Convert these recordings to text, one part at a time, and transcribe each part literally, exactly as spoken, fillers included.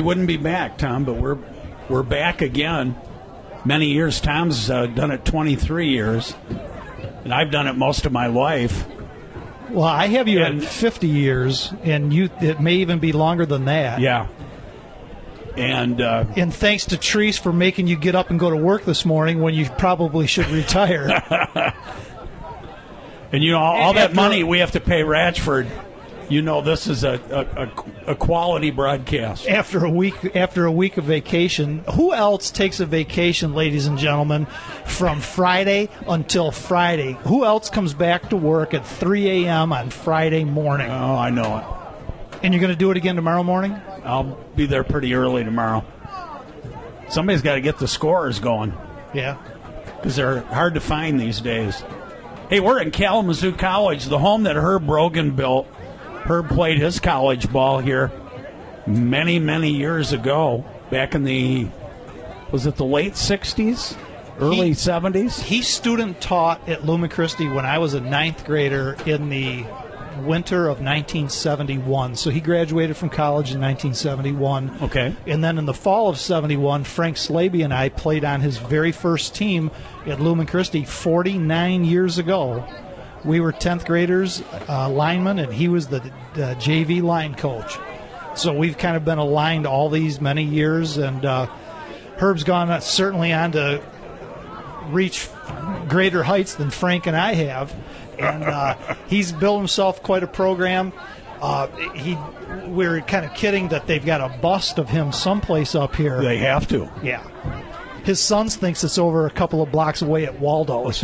wouldn't be back, Tom, but we're we're back again. Many years. Tom's uh, done it twenty-three years, and I've done it most of my life. Well, I have you And- at fifty years, and you it may even be longer than that. Yeah. And uh, And thanks to Treese for making you get up and go to work this morning when you probably should retire. and you know all, all that After- money we have to pay Ratchford. You know this is a, a, a, a quality broadcast. after a week after a week of vacation. Who else takes a vacation, ladies and gentlemen, from Friday until Friday? Who else comes back to work at three a.m. on Friday morning? Oh, I know it. And you're going to do it again tomorrow morning? I'll be there pretty early tomorrow. Somebody's got to get the scores going Yeah. because they're hard to find these days. Hey, we're in Kalamazoo College, the home that Herb Brogan built. Herb played his college ball here many, many years ago, back in the, was it the late sixties, early He- seventies? He student taught at Lumen Christi when I was a ninth grader in the winter of nineteen seventy-one. So he graduated from college in nineteen seventy-one. Okay. And then in the fall of seventy-one, Frank Slaby and I played on his very first team at Lumen Christi forty-nine years ago. We were tenth graders, uh, linemen, and he was the, the J V line coach. So we've kind of been aligned all these many years, and uh, Herb's gone uh, certainly on to reach greater heights than Frank and I have, and uh, he's built himself quite a program. Uh, he, we're kind of kidding that they've got a bust of him someplace up here. They have to. Yeah. His sons thinks it's over a couple of blocks away at Waldo's.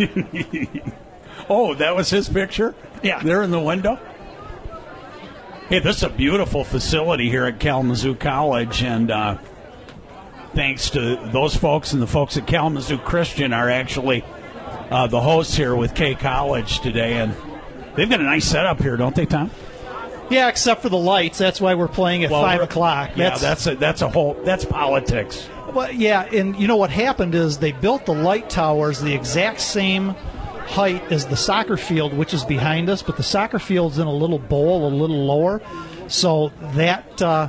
Oh, that was his picture? Yeah. There in the window? Hey, this is a beautiful facility here at Kalamazoo College, and uh, thanks to those folks and the folks at Kalamazoo Christian are actually uh, the hosts here with K College today, and they've got a nice setup here, don't they, Tom? Yeah, except for the lights. That's why we're playing at Well, five we're- o'clock. Yeah, that's a, that's a whole, that's politics. Well, yeah, and you know what happened is they built the light towers the exact same height as the soccer field, which is behind us, but the soccer field's in a little bowl, a little lower. So that uh,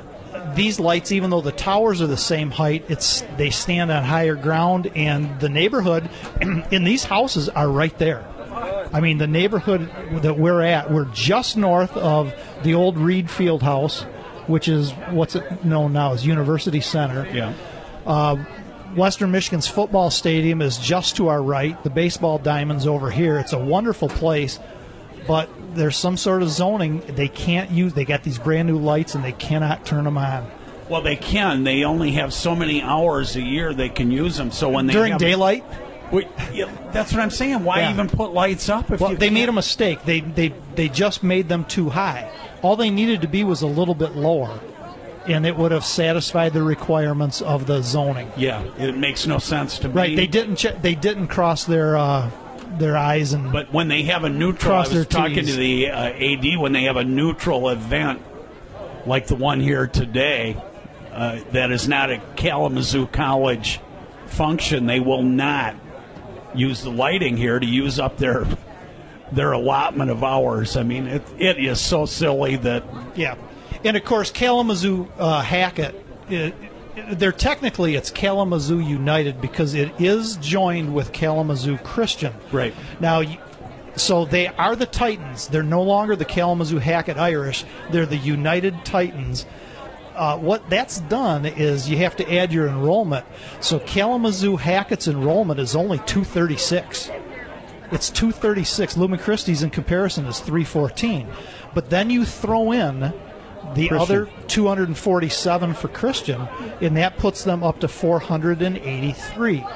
these lights, even though the towers are the same height, it's they stand on higher ground, and the neighborhood in these houses are right there. I mean, the neighborhood that we're at, we're just north of the old Reed Field House, which is what's it known now as University Center. Yeah. Uh, Western Michigan's football stadium is just to our right. The baseball diamond's over here. It's a wonderful place, but there's some sort of zoning they can't use. They got these brand new lights, and they cannot turn them on. Well, they can. They only have so many hours a year they can use them. So when they During have, daylight, Wait, yeah, that's what I'm saying. Why Yeah. even put lights up if well, you they made a can't? mistake. They, they, they just made them too high. All they needed to be was a little bit lower, and it would have satisfied the requirements of the zoning. Yeah, it makes no sense to me. Right? They didn't. Che- they didn't cross their uh, their eyes and. But when they have a neutral, Cross I their was talking T's. to the uh, A D, when they have a neutral event like the one here today, uh, that is not a Kalamazoo College function, they will not use the lighting here to use up their their allotment of hours. I mean, it it is so silly that Yeah, and of course Kalamazoo uh, Hackett. It, they're technically it's Kalamazoo United because it is joined with Kalamazoo Christian. Right. Now, you- so they are the Titans. They're no longer the Kalamazoo Hackett Irish. They're the United Titans. Uh, what that's done is you have to add your enrollment. So Kalamazoo Hackett's enrollment is only two thirty-six. It's two thirty-six. Lumen Christi's in comparison is three fourteen. But then you throw in the Christian. other two hundred forty-seven for Christian, and that puts them up to four hundred eighty-three.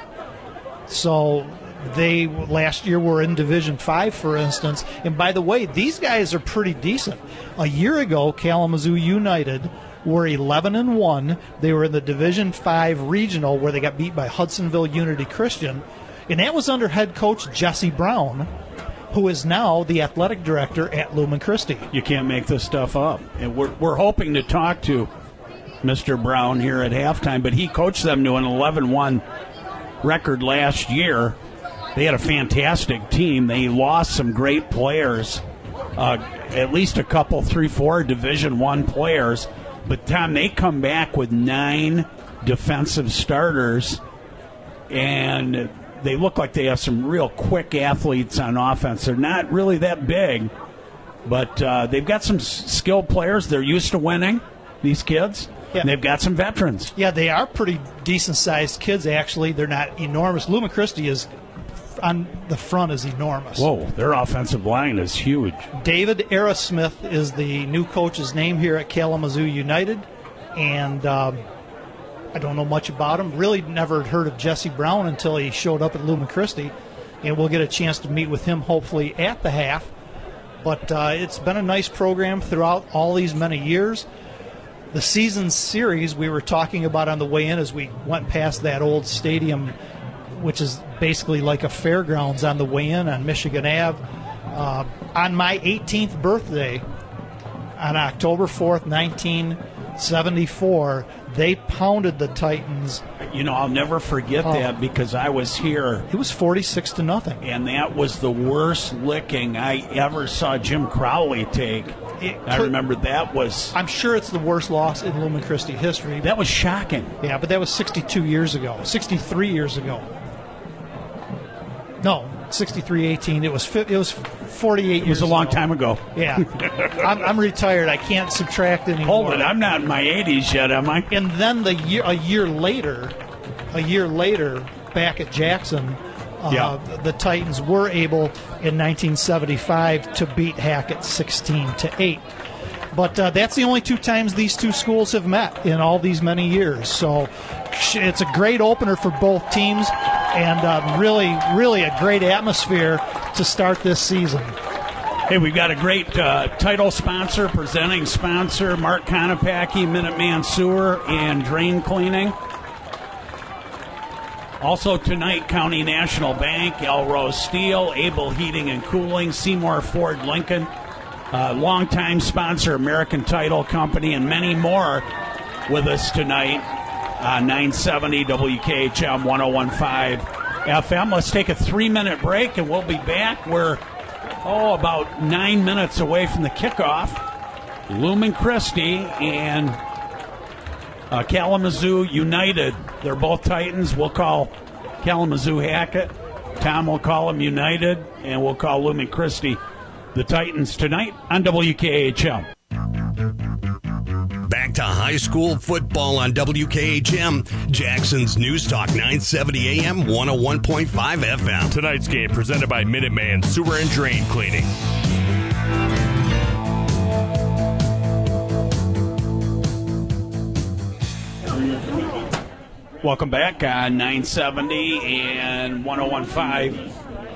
So they last year were in Division Five, for instance. And by the way, these guys are pretty decent. A year ago, Kalamazoo United were eleven and one. They were in the Division Five regional, where they got beat by Hudsonville Unity Christian, and that was under head coach Jesse Brown, who is now the athletic director at Lumen Christi. you can't make this stuff up. And we're we're hoping to talk to Mister Brown here at halftime, but he coached them to an eleven one record last year. They had a fantastic team. They lost some great players, uh, at least a couple, three, four Division One players. but Tom, they come back with nine defensive starters, and they look like they have some real quick athletes on offense. They're not really that big, but uh, they've got some s- skilled players. They're used to winning, these kids. Yeah. And they've got some veterans. Yeah, they are pretty decent-sized kids, actually. They're not enormous. Lumen Christi is on the front is enormous. Whoa, their offensive line is huge. David Arrowsmith is the new coach's name here at Kalamazoo United, and um, I don't know much about him. Really never heard of Jesse Brown until he showed up at Lumen Christi, and we'll get a chance to meet with him hopefully at the half. But uh, it's been a nice program throughout all these many years. The season series we were talking about on the way in as we went past that old stadium, which is basically like a fairgrounds on the way in on Michigan Avenue. Uh, on my eighteenth birthday, on October fourth, nineteen seventy-four, they pounded the Titans. You know, I'll never forget Oh. that because I was here, It was forty-six to nothing. and that was the worst licking I ever saw Jim Crowley take. It I could- remember that was I'm sure it's the worst loss in Lumen Christi history. that was shocking. Yeah, but that was sixty-two years ago, sixty-three years ago. No, sixty-three eighteen. It was fi- it was forty-eight It years was a long ago. time ago. Yeah. I'm, I'm retired. I can't subtract anymore. Hold it, I'm not in my eighties yet, am I? And then the year, a year later, a year later, back at Jackson, uh, Yeah. the Titans were able in nineteen seventy-five to beat Hackett sixteen to eight. But uh, that's the only two times these two schools have met in all these many years. So sh- it's a great opener for both teams, and uh, really, really a great atmosphere to start this season. Hey, we've got a great uh, title sponsor, presenting sponsor, Mark Konopacki, Minuteman Sewer and Drain Cleaning. Also tonight, County National Bank, Elrose Steel, Able Heating and Cooling, Seymour Ford Lincoln, uh, longtime sponsor, American Title Company, and many more with us tonight on nine seventy W K H M one oh one point five F M. Let's take a three-minute break, and we'll be back. We're, oh, about nine minutes away from the kickoff. Lumen Christi and uh, Kalamazoo United. They're both Titans. We'll call Kalamazoo Hackett. Tom will call them United, and we'll call Lumen Christi the Titans tonight on W K H M. Back to high school football on W K H M, Jackson's News Talk nine seventy A M, one oh one point five F M. Tonight's game presented by Minuteman Sewer and Drain Cleaning. Welcome back on nine seventy and one oh one point five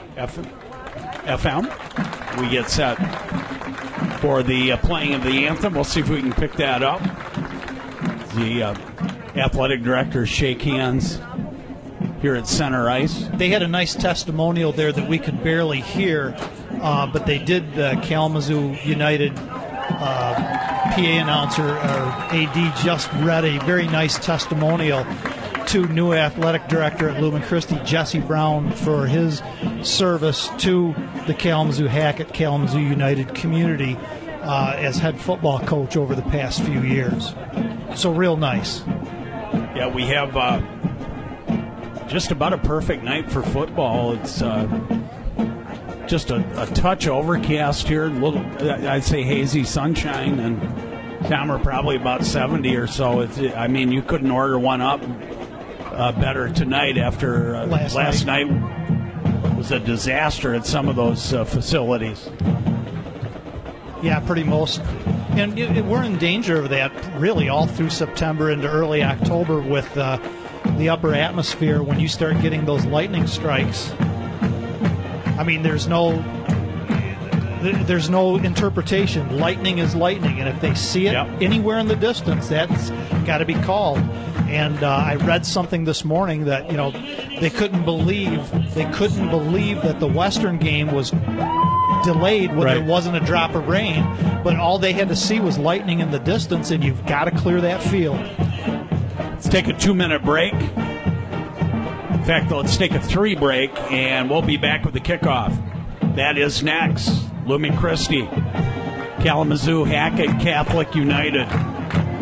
F M. We get set for the uh, playing of the anthem. We'll see if we can pick that up. The uh, athletic directors shake hands here at center ice. They had a nice testimonial there that we could barely hear, uh, but they did. Uh, Kalamazoo United uh, P A announcer or A D just read a very nice testimonial to new athletic director at Lumen Christi, Jesse Brown, for his service to the Kalamazoo Hackett Kalamazoo United community uh, as head football coach over the past few years. So real nice. Yeah, we have uh, just about a perfect night for football. It's uh, just a, a touch overcast here, a little, I'd say hazy sunshine, and Tom are probably about seventy or so. It's, I mean, you couldn't order one up uh, better tonight after uh, Last last night. night was a disaster at some of those uh, facilities. Yeah, pretty most. And it, it- we're in danger of that really all through September into early October with uh, the upper atmosphere when you start getting those lightning strikes. I mean, there's no th- there's no interpretation. Lightning is lightning, and if they see it Yep. anywhere in the distance, that's got to be called. And uh, I read something this morning that, you know, they couldn't believe they couldn't believe that the Western game was delayed when Right. there wasn't a drop of rain, but all they had to see was lightning in the distance, and you've got to clear that field. Let's take a two-minute break. In fact, let's take a three break, and we'll be back with the kickoff. That is next. Lumen Christi, Kalamazoo Hackett Catholic United.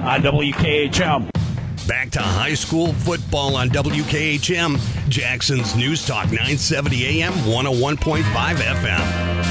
on W K H M. Back to high school football on W K H M, Jackson's News Talk nine seventy A M, one oh one point five F M.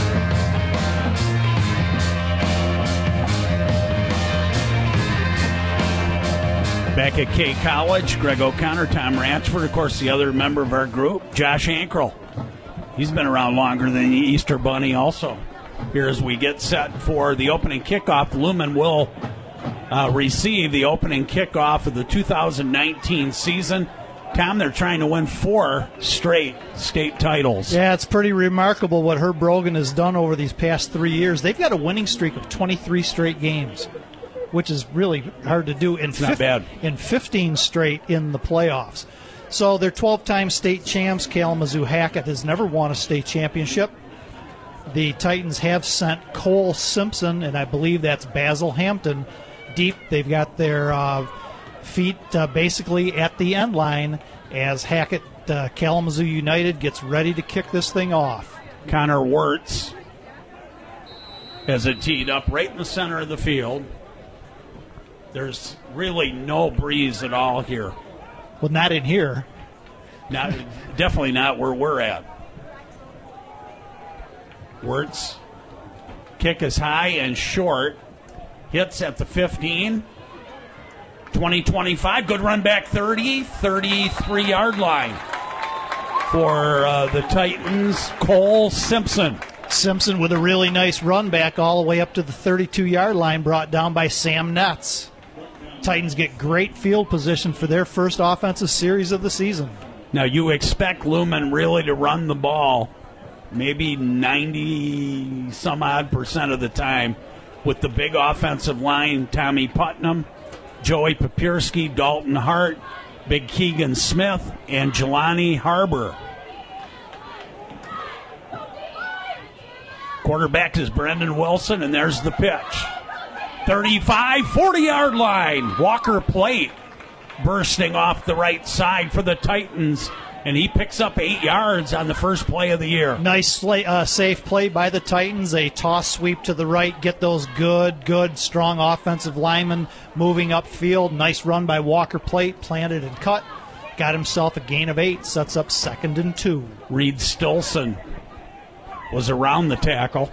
Back at K College, Greg O'Connor, Tom Ranchford, of course, the other member of our group, Josh Ankrel. He's been around longer than the Easter Bunny also. Here as we get set for the opening kickoff, Lumen will uh, receive the opening kickoff of the two thousand nineteen season. Tom, they're trying to win four straight state titles. Yeah, it's pretty remarkable what Herb Brogan has done over these past three years. They've got a winning streak of twenty-three straight games, which is really hard to do. In, Not bad. in fifteen straight in the playoffs. So they're twelve-time state champs. Kalamazoo Hackett has never won a state championship. The Titans have sent Cole Simpson, and I believe that's Basil Hampton, deep. They've got their uh, feet uh, basically at the end line as Hackett, uh, Kalamazoo United, gets ready to kick this thing off. Connor Wirtz has it teed up right in the center of the field. There's really no breeze at all here. Well, not in here. Not, definitely not where we're at. Wirtz kick is high and short. Hits at the fifteen. twenty twenty-five. Good run back thirty. thirty-three-yard line for uh, the Titans. Cole Simpson. Simpson with a really nice run back all the way up to the thirty-two-yard line, brought down by Sam Netz. Titans get great field position for their first offensive series of the season. Now, you expect Lumen really to run the ball maybe ninety-some-odd percent of the time with the big offensive line, Tommy Putnam, Joey Papirski, Dalton Hart, Big Keegan Smith, and Jelani Harbor. Quarterback is Brendan Wilson, and there's the pitch. thirty-five, forty-yard line. Walker Plate bursting off the right side for the Titans, and he picks up eight yards on the first play of the year. Nice uh, safe play by the Titans. A toss sweep to the right, get those good, good, strong offensive linemen moving upfield. Nice run by Walker Plate, planted and cut. Got himself a gain of eight, sets up second and two. Reed Stilson was around the tackle.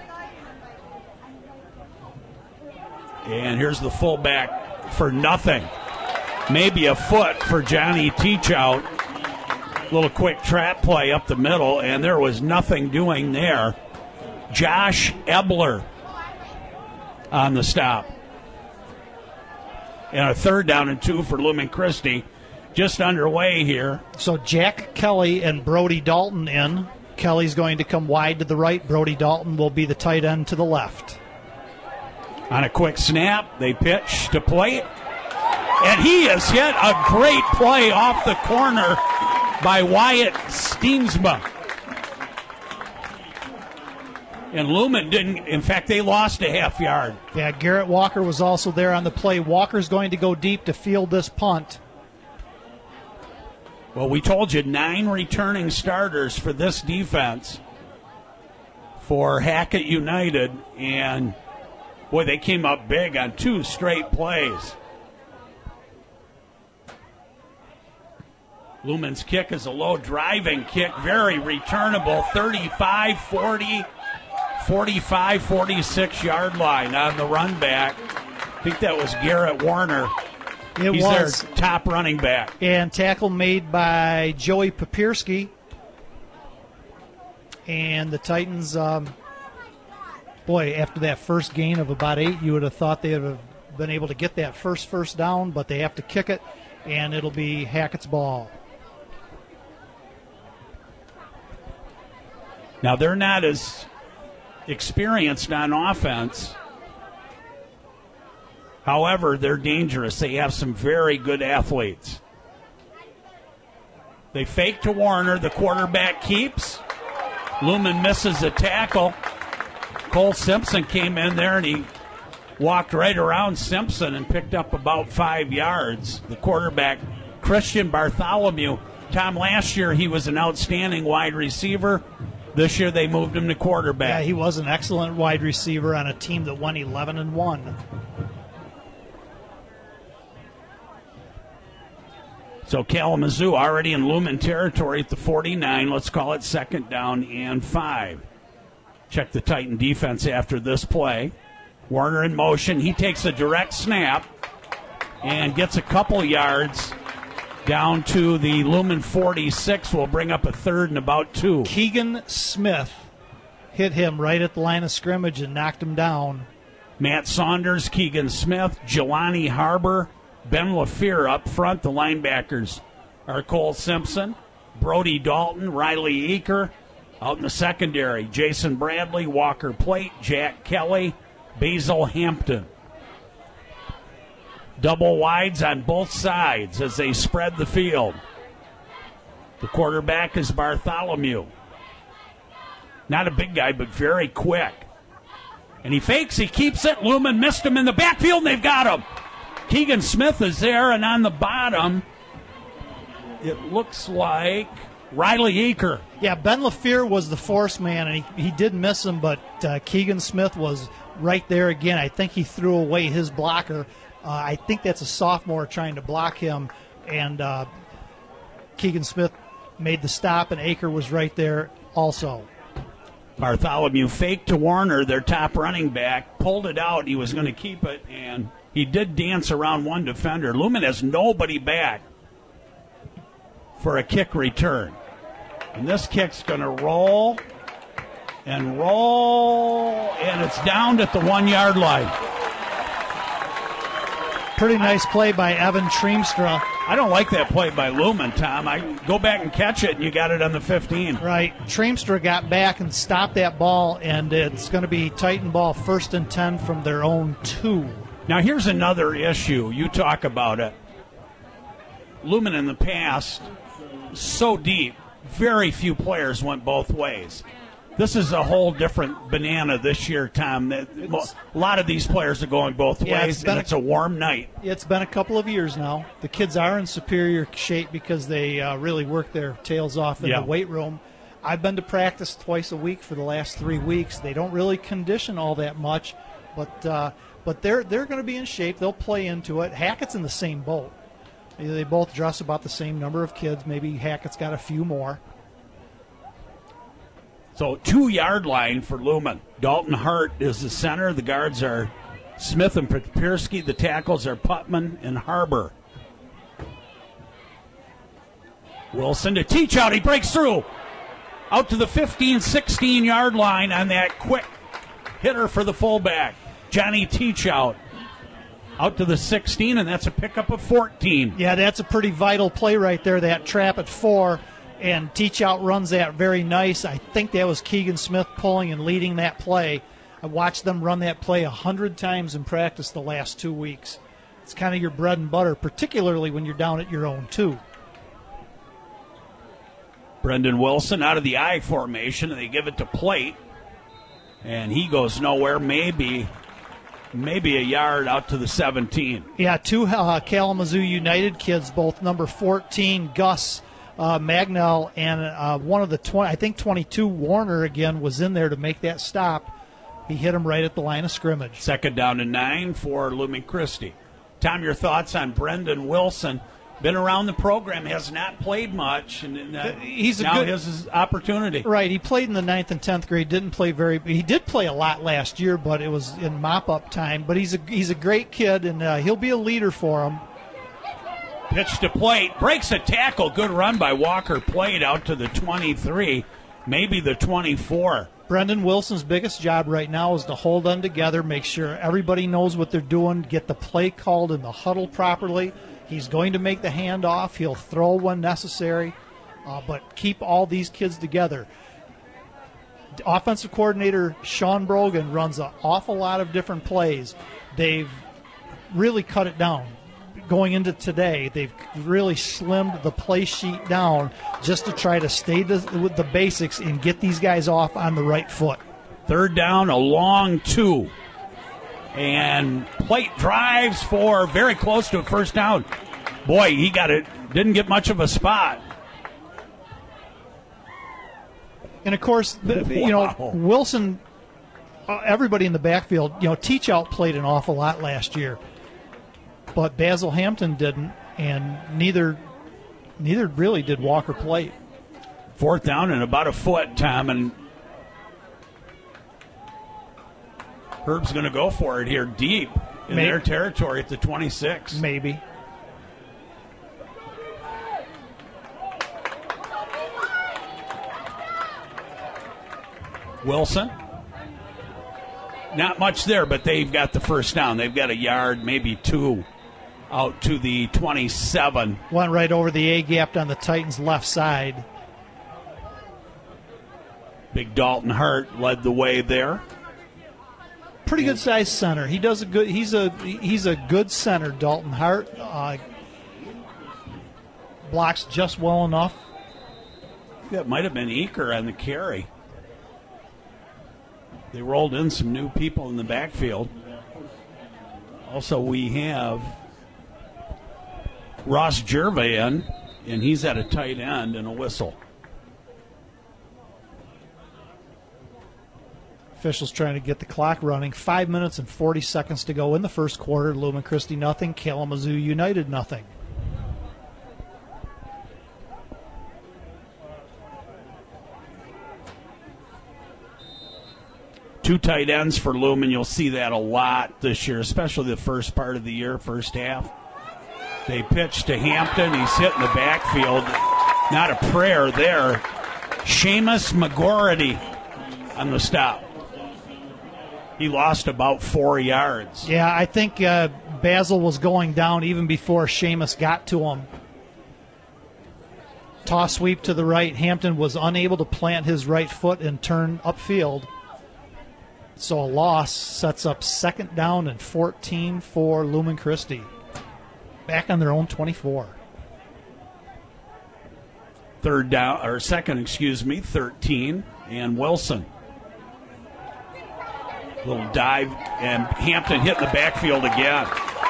And here's the fullback for nothing. Maybe a foot for Johnny Teachout. Little quick trap play up the middle, and there was nothing doing there. Josh Ebler on the stop. And a third down and two for Lumen Christi. Just underway here. So Jack Kelly and Brody Dalton in. Kelly's going to come wide to the right. Brody Dalton will be the tight end to the left. On a quick snap, they pitch to Plate. And he has hit a great play off the corner by Wyatt Steensma. And Lumen didn't, in fact, they lost a half yard. Yeah, Garrett Walker was also there on the play. Walker's going to go deep to field this punt. Well, we told you nine returning starters for this defense for Hackett United, and boy, they came up big on two straight plays. Lumen's kick is a low driving kick, very returnable, thirty-five, forty, forty-five, forty-six yard line on the run back. I think that was Garrett Warner. It He's was. their top running back. And tackle made by Joey Papirski. And the Titans, um, boy, after that first gain of about eight, you would have thought they would have been able to get that first first down, but they have to kick it, and it'll be Hackett's ball. Now, they're not as experienced on offense. However, they're dangerous. They have some very good athletes. They fake to Warner. The quarterback keeps. Lumen misses a tackle. Cole Simpson came in there, and he walked right around Simpson and picked up about five yards. The quarterback, Christian Bartholomew. Tom, last year he was an outstanding wide receiver. This year they moved him to quarterback. Yeah, he was an excellent wide receiver on a team that won eleven and one. So Kalamazoo already in Lumen territory at the forty-nine. Let's call it second down and five. Check the Titan defense after this play. Warner in motion. He takes a direct snap and gets a couple yards down to the Lumen forty-six. Will bring up a third and about two. Keegan Smith hit him right at the line of scrimmage and knocked him down. Matt Saunders, Keegan Smith, Jelani Harbor, Ben LaFear up front. The linebackers are Cole Simpson, Brody Dalton, Riley Eaker. Out in the secondary, Jason Bradley, Walker Plate, Jack Kelly, Basil Hampton. Double wides on both sides as they spread the field. The quarterback is Bartholomew. Not a big guy, but very quick. And he fakes, he keeps it. Lumen missed him in the backfield, and they've got him. Keegan Smith is there, and on the bottom, it looks like Riley Eaker. Yeah, Ben LaFear was the force man, and he, he did miss him, but uh, Keegan Smith was right there again. I think he threw away his blocker. Uh, I think that's a sophomore trying to block him, and uh, Keegan Smith made the stop, and Eaker was right there also. Bartholomew faked to Warner, their top running back, pulled it out. He was going to keep it, and he did dance around one defender. Lumen has nobody back for a kick return. And this kick's going to roll and roll, and it's down at the one-yard line. Pretty nice play by Evan Treemstra. I don't like that play by Lumen, Tom. I go back and catch it, and you got it on the fifteen. Right. Treemstra got back and stopped that ball, and it's going to be Titan ball first and ten from their own two. Now, here's another issue. You talk about it. Lumen in the past, so deep, very few players went both ways. This is a whole different banana this year, Tom. A lot of these players are going both yeah, ways, and a, it's a warm night. It's been a couple of years now. The kids are in superior shape because they uh, really work their tails off in yeah. the weight room. I've been to practice twice a week for the last three weeks. They don't really condition all that much, but uh, but they're they're going to be in shape. They'll play into it. Hackett's in the same boat. They both dress about the same number of kids. Maybe Hackett's got a few more. So two-yard line for Lumen. Dalton Hart is the center. The guards are Smith and Papirski. The tackles are Putman and Harbor. Wilson to teach out. He breaks through. Out to the fifteen, sixteen-yard line on that quick hitter for the fullback. Johnny Teachout. Out to the sixteen, and that's a pickup of fourteen. Yeah, that's a pretty vital play right there, that trap at four. And Teachout runs that very nice. I think that was Keegan Smith pulling and leading that play. I watched them run that play a hundred times in practice the last two weeks. It's kind of your bread and butter, particularly when you're down at your own two. Brendan Wilson out of the I formation, and they give it to Plate. And he goes nowhere, maybe maybe a yard out to the seventeen. Yeah, two uh, Kalamazoo United kids, both number fourteen, Gus Uh, Magnell, and uh, one of the twenty, I think twenty-two, Warner again was in there to make that stop. He hit him right at the line of scrimmage. Second down and nine for Lumen Christi. Tom, your thoughts on Brendan Wilson? Been around the program, has not played much, and uh, he's a now good, has his opportunity. Right, he played in the ninth and tenth grade. Didn't play very. He did play a lot last year, but it was in mop-up time. But he's a he's a great kid, and uh, he'll be a leader for him. Pitch to Plate, breaks a tackle. Good run by Walker Plate out to the twenty-three, maybe the twenty-four. Brendan Wilson's biggest job right now is to hold them together, make sure everybody knows what they're doing, get the play called in the huddle properly. He's going to make the handoff. He'll throw when necessary, uh, but keep all these kids together. Offensive coordinator Sean Brogan runs an awful lot of different plays. They've really cut it down. Going into today, they've really slimmed the play sheet down just to try to stay the, with the basics and get these guys off on the right foot. Third down, a long two. And Plate drives for very close to a first down. Boy, he got it. Didn't get much of a spot. And, of course, the, wow. you know, Wilson, uh, everybody in the backfield, you know, Teachout played an awful lot last year. But Basil Hampton didn't, and neither neither really did Walker Plate. Fourth down and about a foot, Tom, and Herb's going to go for it here deep in Maybe. their territory at the twenty-six. Maybe. Wilson. Not much there, but they've got the first down. They've got a yard, maybe two, out to the twenty-seven. Went right over the A-gap on the Titans' left side. Big Dalton Hart led the way there. Pretty good sized center. He does a good. He's a he's a good center. Dalton Hart uh, blocks just well enough. That might have been Eaker on the carry. They rolled in some new people in the backfield. Also, we have Ross Gervais in, and he's at a tight end and a whistle. Officials trying to get the clock running. Five minutes and forty seconds to go in the first quarter. Lumen Christi nothing. Kalamazoo United nothing. Two tight ends for Lumen. You'll see that a lot this year, especially the first part of the year, first half. They pitch to Hampton. He's hit in the backfield. Not a prayer there. Seamus McGority on the stop. He lost about four yards. Yeah, I think uh, Basil was going down even before Seamus got to him. Toss sweep to the right. Hampton was unable to plant his right foot and turn upfield. So a loss sets up second down and fourteen for Lumen Christi. Back on their own twenty-four. Third down, or second, excuse me, thirteen, and Wilson. Little dive, and Hampton hit in the backfield again.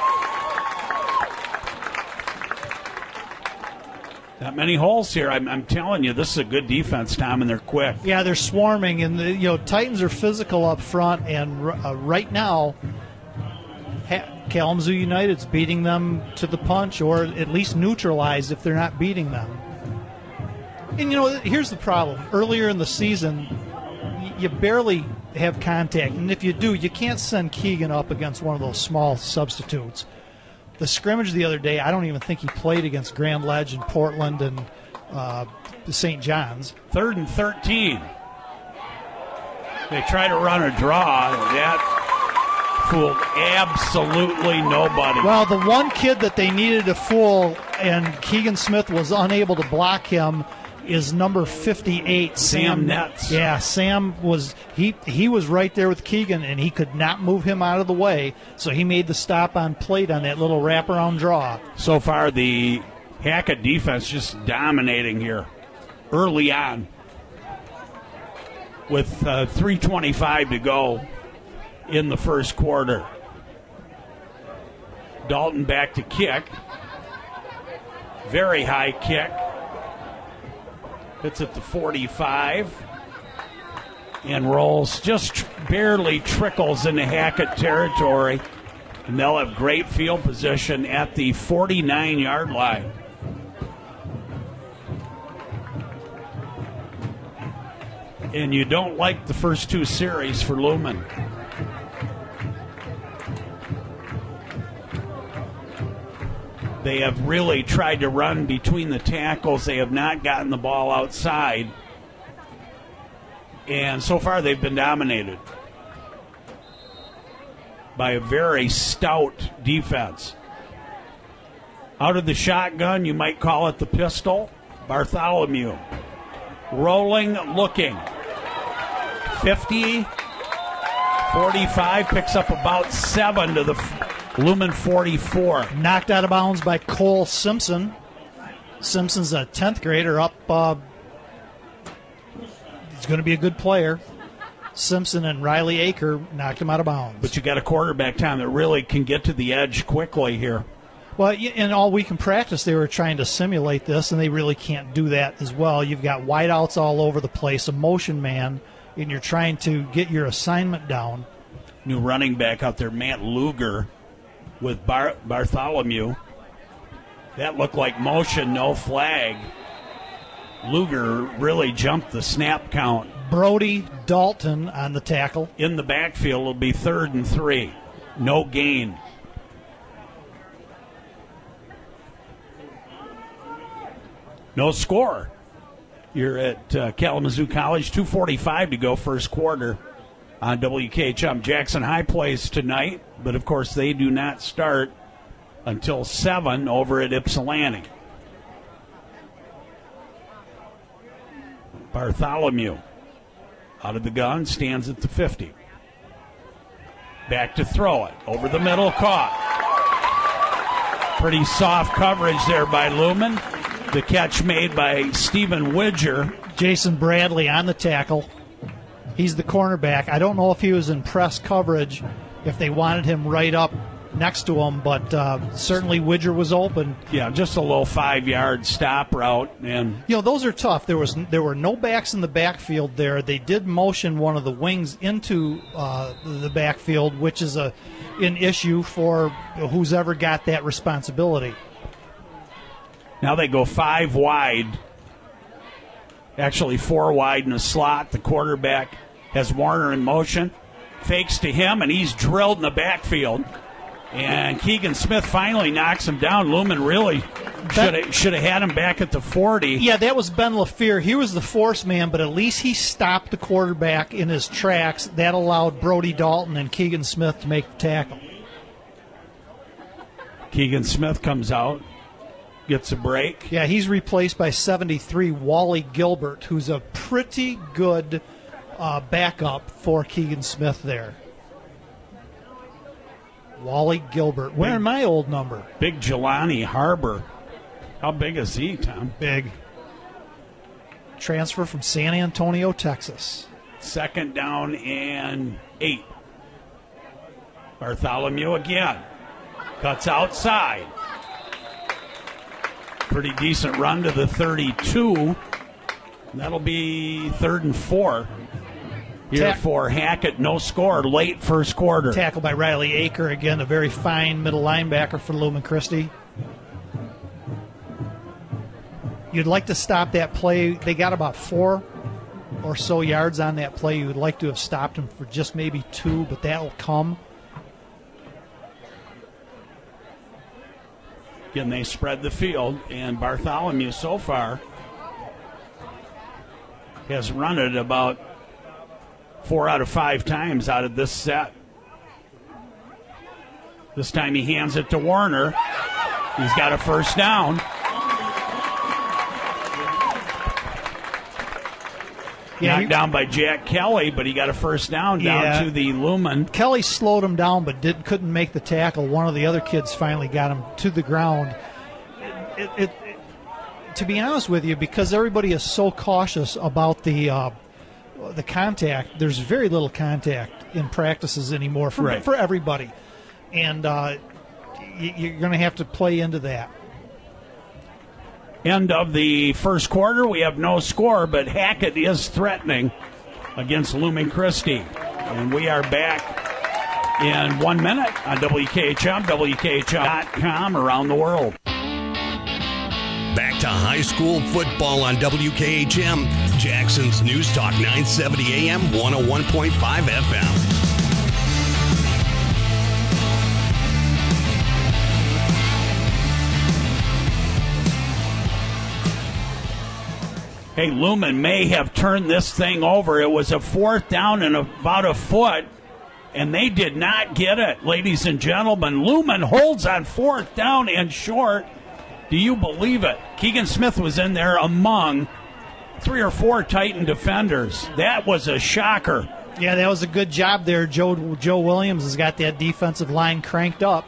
Not many holes here. I'm, I'm telling you, this is a good defense, Tom, and they're quick. Yeah, they're swarming, and the you know Titans are physical up front, and uh, right now, ha- Kalamazoo United's beating them to the punch, or at least neutralized if they're not beating them. And you know, here's the problem: earlier in the season, y- you barely have contact, and if you do, you can't send Keegan up against one of those small substitutes. The scrimmage the other day, I don't even think he played against Grand Ledge and Portland and uh, Saint John's. Third and thirteen. They try to run a draw. That fooled absolutely nobody. Well, the one kid that they needed to fool, and Keegan Smith was unable to block him, is number fifty-eight, Sam Netz. Yeah, Sam was he he was right there with Keegan, and he could not move him out of the way, so he made the stop on plate on that little wraparound draw. So far, the Hackett defense just dominating here early on with uh, three twenty-five to go in the first quarter. Dalton back to kick. Very high kick. Hits at the forty-five and rolls, just tr- barely trickles into Hackett territory. And they'll have great field position at the forty-nine-yard line. And you don't like the first two series for Lumen. They have really tried to run between the tackles. They have not gotten the ball outside. And so far they've been dominated by a very stout defense. Out of the shotgun, you might call it the pistol. Bartholomew. Rolling, looking. fifty, forty-five, picks up about seven to the Lumen forty-four. Knocked out of bounds by Cole Simpson. Simpson's a tenth grader up. Uh, he's going to be a good player. Simpson and Riley Aker knocked him out of bounds. But you got a quarterback, Tom, that really can get to the edge quickly here. Well, in all week in practice, they were trying to simulate this, and they really can't do that as well. You've got wideouts all over the place, a motion man, and you're trying to get your assignment down. New running back out there, Matt Luger, with Bar- Bartholomew. That looked like motion, no flag. Luger really jumped the snap count. Brody Dalton on the tackle. In the backfield, it'll be third and three. No gain. No score. You're at uh, Kalamazoo College, two forty-five to go first quarter on W K H M. Jackson High plays tonight, but of course they do not start until seven over at Ypsilanti. Bartholomew out of the gun, stands at the fifty. Back to throw it. Over the middle, caught. Pretty soft coverage there by Lumen. The catch made by Stephen Widger. Jason Bradley on the tackle. He's the cornerback. I don't know if he was in press coverage, if they wanted him right up next to him, but uh, certainly Widger was open. Yeah, just a little five-yard stop route. And you know, those are tough. There was there were no backs in the backfield there. They did motion one of the wings into uh, the backfield, which is a an issue for who's ever got that responsibility. Now they go five wide. Actually, four wide in the slot. The quarterback has Warner in motion. Fakes to him, and he's drilled in the backfield. And Keegan Smith finally knocks him down. Lumen really should have should have had him back at the forty. Yeah, that was Ben LaFear. He was the force man, but at least he stopped the quarterback in his tracks. That allowed Brody Dalton and Keegan Smith to make the tackle. Keegan Smith comes out, gets a break. Yeah, he's replaced by seventy-three, Wally Gilbert, who's a pretty good uh, backup for Keegan Smith there. Wally Gilbert. Wearing my old number. Big Jelani Harbor. How big is he, Tom? Big. Transfer from San Antonio, Texas. Second down and eight. Bartholomew again. Cuts outside. Pretty decent run to the thirty-two. That'll be third and four. Here Ta- for Hackett, no score, late first quarter. Tackled by Riley Aker, again, a very fine middle linebacker for Lumen Christi. You'd like to stop that play. They got about four or so yards on that play. You would like to have stopped them for just maybe two, but that'll come. Again, they spread the field, and Bartholomew so far has run it about four out of five times out of this set. This time he hands it to Warner. He's got a first down. Yeah, Knocked he, down by Jack Kelly, but he got a first down down yeah, to the Lumen. Kelly slowed him down, but did, couldn't make the tackle. One of the other kids finally got him to the ground. It, it, it, to be honest with you, because everybody is so cautious about the uh, the contact, there's very little contact in practices anymore for, right. for everybody. And uh, you're going to have to play into that. End of the first quarter. We have no score, but Hackett is threatening against Lumen Christi. And we are back in one minute on W K H M, W K H M dot com around the world. Back to high school football on W K H M, Jackson's News Talk nine seventy A M, one oh one point five F M. Hey, Lumen may have turned this thing over. It was a fourth down and about a foot, and they did not get it, ladies and gentlemen. Lumen holds on fourth down and short. Do you believe it? Keegan Smith was in there among three or four Titan defenders. That was a shocker. Yeah, that was a good job there. Joe, Joe Williams has got that defensive line cranked up.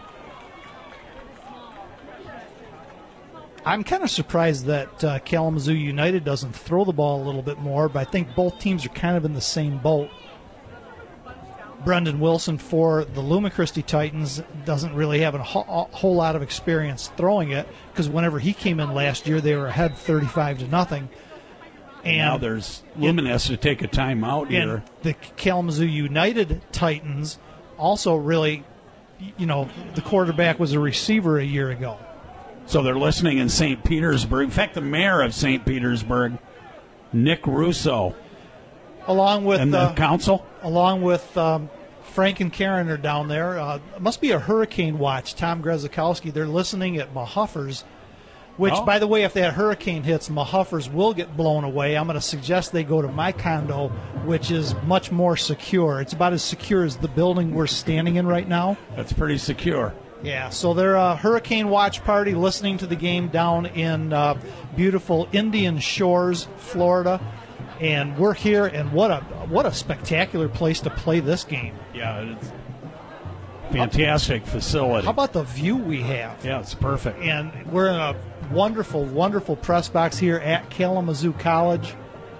I'm kind of surprised that uh, Kalamazoo United doesn't throw the ball a little bit more, but I think both teams are kind of in the same boat. Brendan Wilson for the Lumen Christi Titans doesn't really have a, ho- a whole lot of experience throwing it, because whenever he came in last year, they were ahead thirty-five to nothing. And now there's Lumen has to take a timeout here. And the Kalamazoo United Titans also really, you know, the quarterback was a receiver a year ago. So they're listening in Saint Petersburg. In fact, the mayor of Saint Petersburg, Nick Russo, along with and the uh, council, along with um, Frank and Karen are down there. Uh, it must be a hurricane watch. Tom Grezikowski. They're listening at Mahuffers, which, oh. by the way, if that hurricane hits, Mahuffers will get blown away. I'm going to suggest they go to my condo, which is much more secure. It's about as secure as the building we're standing in right now. That's pretty secure. Yeah, so they're a hurricane watch party listening to the game down in uh, beautiful Indian Shores, Florida. And we're here, and what a what a spectacular place to play this game. Yeah, it's fantastic how, facility. How about the view we have? Yeah, it's perfect. And we're in a wonderful, wonderful press box here at Kalamazoo College.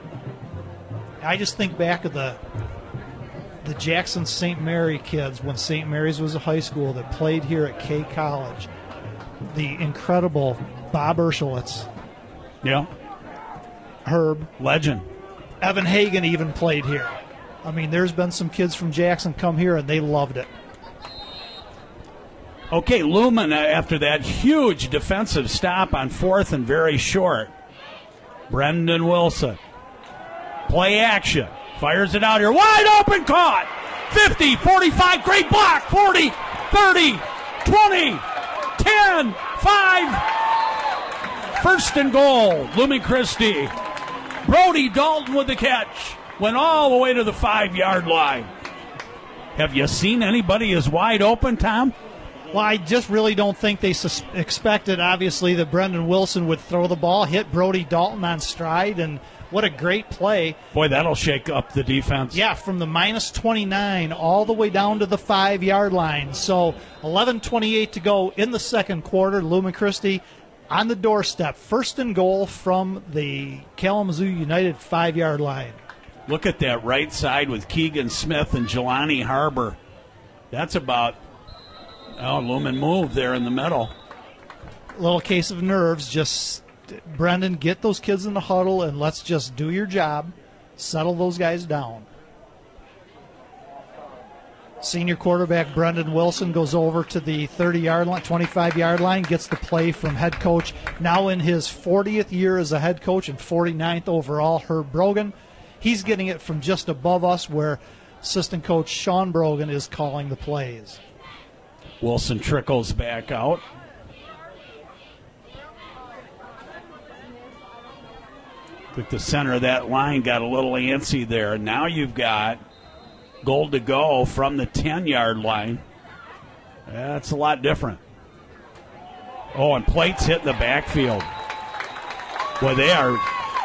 I just think back of the the Jackson Saint Mary kids when Saint Mary's was a high school that played here at K College. The incredible Bob Urschelitz. Yeah. Herb. Legend. Evan Hagen even played here. I mean, there's been some kids from Jackson come here, and they loved it. Okay, Lumen, uh, after that huge defensive stop on fourth and very short. Brendan Wilson. Play action. Fires it out here. Wide open, caught. fifty, forty-five, great block. forty, thirty, twenty, ten, five. First and goal, Lumen Christi. Brody Dalton with the catch. Went all the way to the five-yard line. Have you seen anybody as wide open, Tom? Well, I just really don't think they sus- expected, obviously, that Brendan Wilson would throw the ball, hit Brody Dalton on stride, and what a great play. Boy, that'll shake up the defense. Yeah, from the minus twenty-nine all the way down to the five-yard line. So eleven twenty-eight to go in the second quarter. Lumen Christi on the doorstep. First and goal from the Kalamazoo United five-yard line. Look at that right side with Keegan Smith and Jelani Harbor. That's about, oh, Lumen move there in the middle. A little case of nerves. Just, Brendan, get those kids in the huddle and let's just do your job. Settle those guys down. Senior quarterback Brendan Wilson goes over to the thirty-yard line, twenty-five-yard line, gets the play from head coach, now in his fortieth year as a head coach and forty-ninth overall, Herb Brogan. He's getting it from just above us where assistant coach Sean Brogan is calling the plays. Wilson trickles back out. I think the center of that line got a little antsy there. Now you've got goal to go from the ten-yard line. That's a lot different. Oh, and plates hit in the backfield. Boy, they are.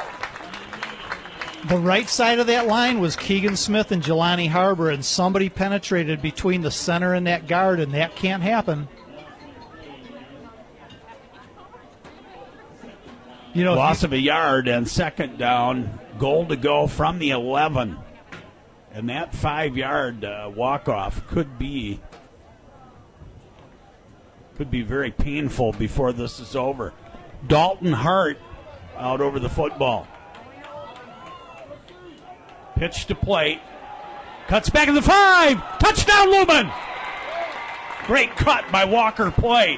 The right side of that line was Keegan Smith and Jelani Harbor, and somebody penetrated between the center and that guard, and that can't happen. You know, Loss you, of a yard and second down. Goal to go from the eleven. And that five-yard uh, walk-off could be could be very painful before this is over. Dalton Hart out over the football. Pitch to plate. Cuts back in the five. Touchdown, Lumen. Great cut by Walker Plate.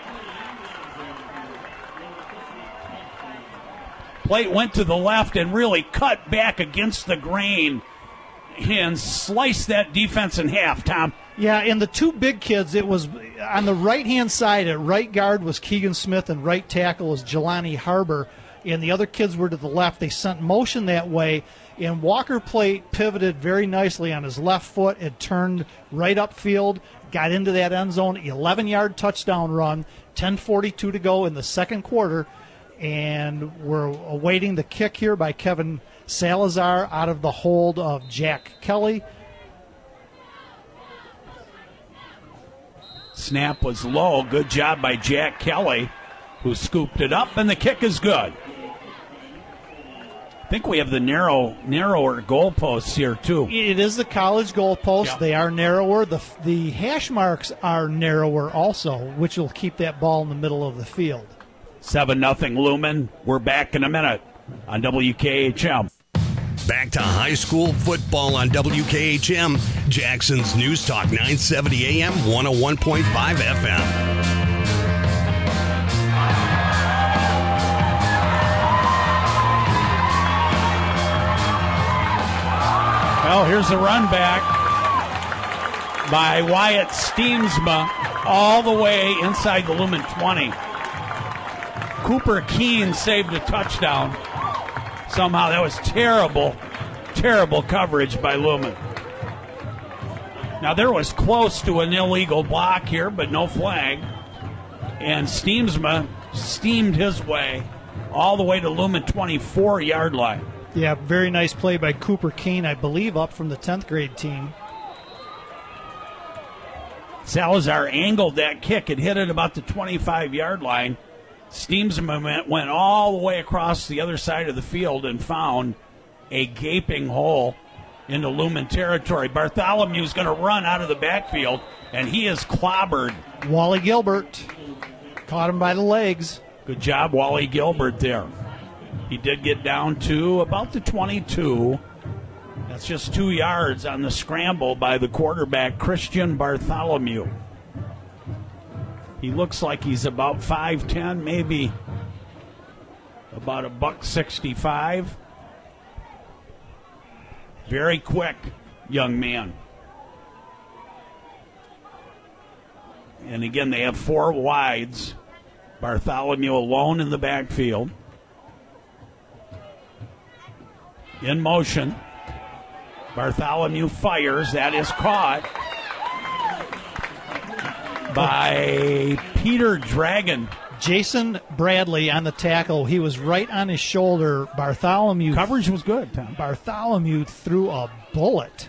Plate went to the left and really cut back against the grain and sliced that defense in half, Tom. Yeah, and the two big kids, it was on the right-hand side at right guard was Keegan Smith and right tackle was Jelani Harbor, and the other kids were to the left. They sent motion that way, and Walker Plate pivoted very nicely on his left foot and turned right upfield, got into that end zone, eleven-yard touchdown run, ten forty-two to go in the second quarter, and we're awaiting the kick here by Kevin Salazar out of the hold of Jack Kelly. Snap was low. Good job by Jack Kelly, who scooped it up, and the kick is good. I think we have the narrow, narrower goalposts here, too. It is the college goalposts. Yeah. They are narrower. The, the hash marks are narrower also, which will keep that ball in the middle of the field. seven nothing Lumen. We're back in a minute on W K H M. Back to high school football on W K H M, Jackson's News Talk nine seventy A M, one oh one point five F M. Well, here's a run back by Wyatt Steensma all the way inside the Lumen twenty. Cooper Keene saved a touchdown. Somehow that was terrible, terrible coverage by Lumen. Now there was close to an illegal block here, but no flag. And Steensma steamed his way all the way to Lumen twenty-four yard line. Yeah, very nice play by Cooper Keene, I believe, up from the tenth grade team. Salazar angled that kick and hit it about the twenty-five yard line. Steensma went, went all the way across the other side of the field and found a gaping hole into Lumen territory. Bartholomew's going to run out of the backfield, and he is clobbered. Wally Gilbert caught him by the legs. Good job, Wally Gilbert there. He did get down to about the twenty-two. That's just two yards on the scramble by the quarterback, Christian Bartholomew. He looks like he's about five ten, maybe about a buck sixty-five. Very quick young man. And again, they have four wides. Bartholomew alone in the backfield. In motion. Bartholomew fires. That is caught by Peter Dragon. Jason Bradley on the tackle. He was right on his shoulder. Bartholomew. Coverage was good, Tom. Bartholomew threw a bullet.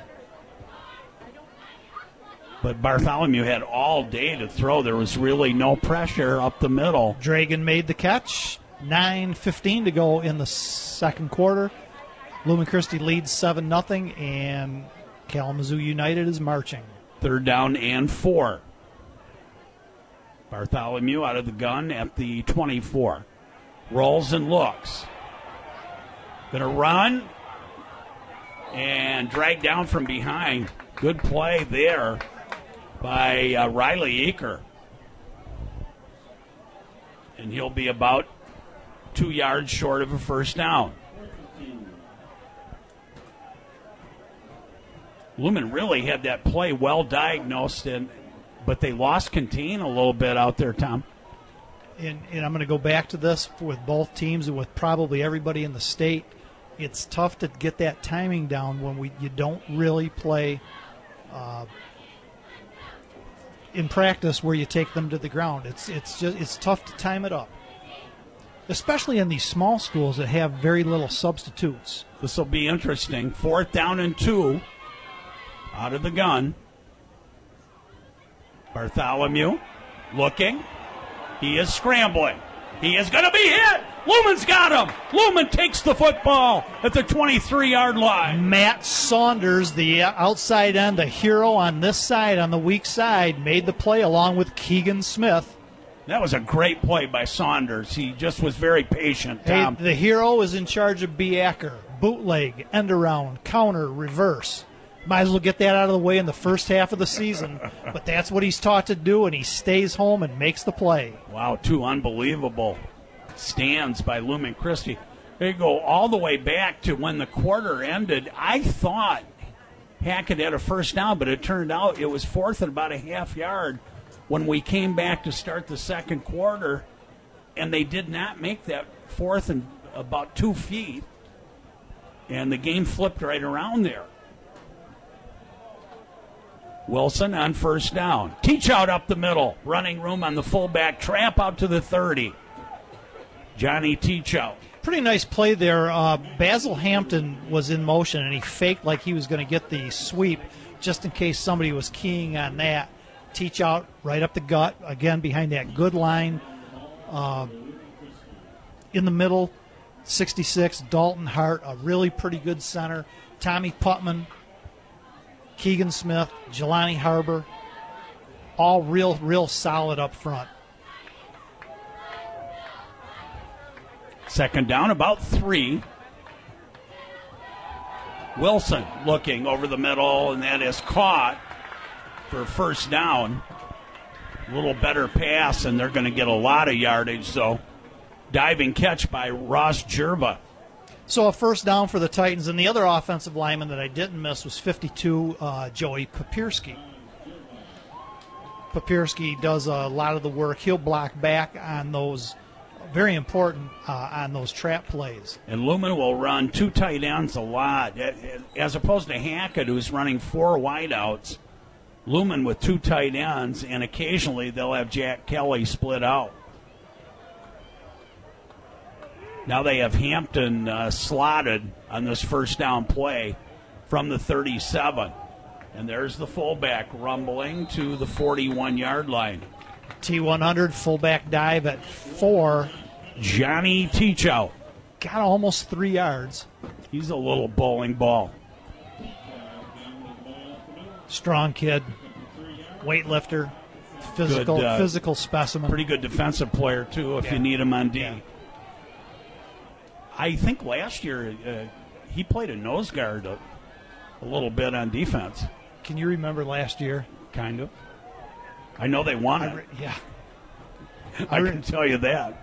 But Bartholomew had all day to throw. There was really no pressure up the middle. Dragon made the catch. nine fifteen to go in the second quarter. Lumen Christi leads seven nothing, and Kalamazoo United is marching. Third down and four. Bartholomew out of the gun at the twenty-four. Rolls and looks. Going to run and drag down from behind. Good play there by uh, Riley Eaker. And he'll be about two yards short of a first down. Lumen really had that play well diagnosed, and but they lost contain a little bit out there, Tom. And, and I'm going to go back to this with both teams and with probably everybody in the state. It's tough to get that timing down when we you don't really play uh, in practice where you take them to the ground. It's it's just it's tough to time it up, especially in these small schools that have very little substitutes. This will be interesting. Fourth down and two. Out of the gun. Bartholomew looking. He is scrambling. He is going to be hit. Lumen's got him. Lumen takes the football at the twenty-three yard line. Matt Saunders, the outside end, the hero on this side, on the weak side, made the play along with Keegan Smith. That was a great play by Saunders. He just was very patient, Tom. Hey, the hero is in charge of B. Acker. Bootleg, end around, counter, reverse. Might as well get that out of the way in the first half of the season. But that's what he's taught to do, and he stays home and makes the play. Wow, two unbelievable stands by Lumen Christi. They go all the way back to when the quarter ended. I thought Hackett had a first down, but it turned out it was fourth and about a half yard when we came back to start the second quarter, and they did not make that fourth and about two feet, and the game flipped right around there. Wilson on first down. Teach out up the middle. Running room on the fullback. Trap out to the thirty. Johnny Teach out. Pretty nice play there. Uh, Basil Hampton was in motion, and he faked like he was going to get the sweep just in case somebody was keying on that. Teach out right up the gut. Again, behind that good line. Uh, in the middle, sixty-six, Dalton Hart, a really pretty good center. Tommy Putman, Keegan Smith, Jelani Harbor, all real, real solid up front. Second down, about three. Wilson looking over the middle, and that is caught for first down. A little better pass, and they're going to get a lot of yardage, so diving catch by Ross Jerba. So a first down for the Titans, and the other offensive lineman that I didn't miss was fifty-two, uh, Joey Papierski. Papierski does a lot of the work. He'll block back on those, very important uh, on those trap plays. And Lumen will run two tight ends a lot, as opposed to Hackett, who's running four wideouts. Lumen with two tight ends, and occasionally they'll have Jack Kelly split out. Now they have Hampton uh, slotted on this first down play from the thirty-seven. And there's the fullback rumbling to the forty-one-yard line. T one hundred fullback dive at four. Johnny Teachout. Got almost three yards. He's a little bowling ball. Strong kid, weightlifter, physical good, uh, physical specimen. Pretty good defensive player, too, if yeah. you need him on D. Yeah. I think last year uh, he played a nose guard a, a little bit on defense. Can you remember last year? Kind of. I know they won it. I re- yeah. I, I re- can tell you that.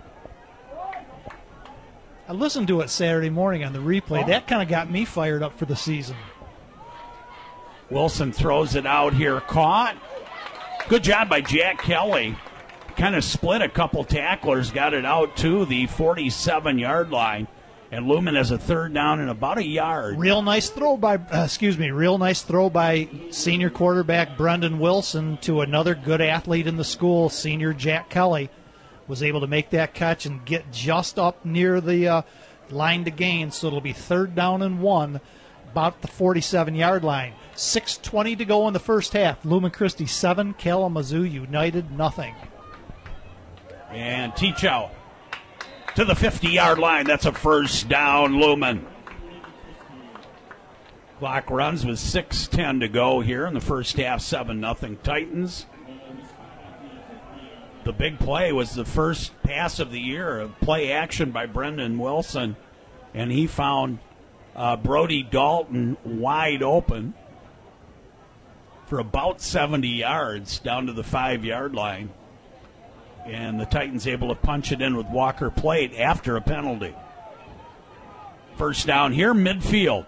I listened to it Saturday morning on the replay. Oh. That kind of got me fired up for the season. Wilson throws it out here. Caught. Good job by Jack Kelly. Kind of split a couple tacklers. Got it out to the forty-seven-yard line. And Lumen has a third down and about a yard. Real nice throw by, uh, excuse me, real nice throw by senior quarterback Brendan Wilson to another good athlete in the school, senior Jack Kelly. Was able to make that catch and get just up near the uh, line to gain, so it'll be third down and one, about the forty-seven-yard line. six twenty to go in the first half. Lumen Christi seven, Kalamazoo United nothing. And Teachout to the fifty-yard line. That's a first down, Lumen. Clock runs with six ten to go here in the first half, seven nothing Titans. The big play was the first pass of the year, a play action by Brendan Wilson, and he found uh, Brody Dalton wide open for about seventy yards down to the five-yard line. And the Titans able to punch it in with Walker Plate after a penalty. First down here, midfield.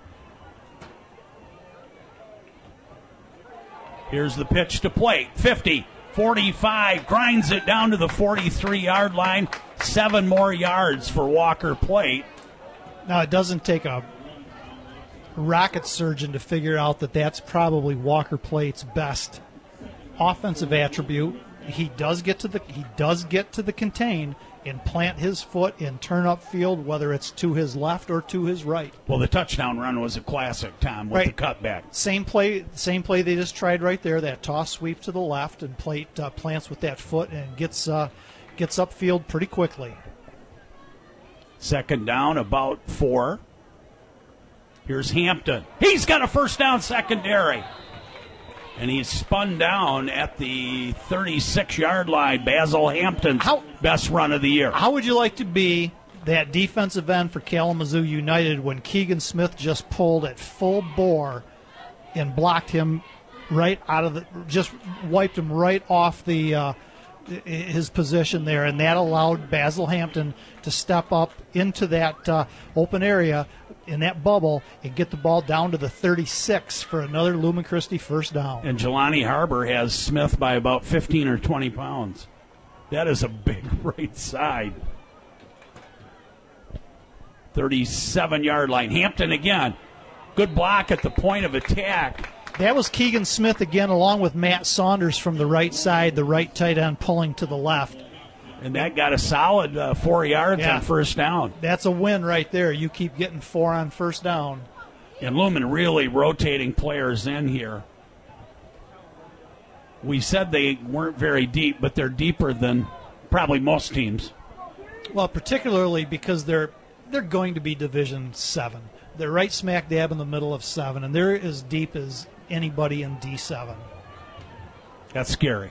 Here's the pitch to Plate. fifty, forty-five, grinds it down to the forty-three-yard line. Seven more yards for Walker Plate. Now, it doesn't take a rocket surgeon to figure out that that's probably Walker Plate's best offensive attribute. He does get to the he does get to the contain and plant his foot and turn up field, whether it's to his left or to his right. Well, the touchdown run was a classic, Tom, with right. the cutback. Same play, same play they just tried right there. That toss sweep to the left and Plate uh, plants with that foot and gets uh, gets upfield pretty quickly. Second down, about four. Here's Hampton. He's got a first down secondary. And he's spun down at the thirty-six-yard line. Basil Hampton's how, best run of the year. How would you like to be that defensive end for Kalamazoo United when Keegan Smith just pulled at full bore and blocked him right out of the, just wiped him right off the uh, his position there, and that allowed Basil Hampton to step up into that uh, open area in that bubble and get the ball down to the thirty-six for another Lumen Christi first down. And Jelani Harbor has Smith by about fifteen or twenty pounds. That is a big right side. thirty-seven-yard line. Hampton again. Good block at the point of attack. That was Keegan Smith again, along with Matt Saunders from the right side, the right tight end pulling to the left. And that got a solid uh, four yards yeah. on first down. That's a win right there. You keep getting four on first down. And Lumen really rotating players in here. We said they weren't very deep, but they're deeper than probably most teams. Well, particularly because they're they're going to be Division seven. They're right smack dab in the middle of seven, and they're as deep as anybody in D seven. That's scary.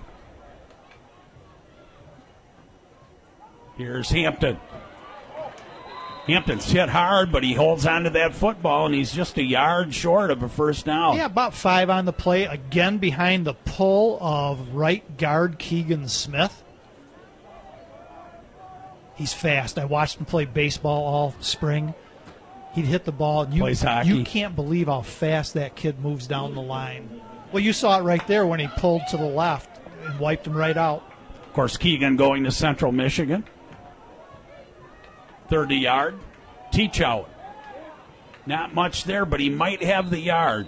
Here's Hampton. Hampton's hit hard, but he holds on to that football, and he's just a yard short of a first down. Yeah, about five on the play. Again, behind the pull of right guard Keegan Smith. He's fast. I watched him play baseball all spring. He'd hit the ball. You, Plays hockey. You can't believe how fast that kid moves down the line. Well, you saw it right there when he pulled to the left and wiped him right out. Of course, Keegan going to Central Michigan. thirty yard. Teach out. Not much there, but he might have the yard.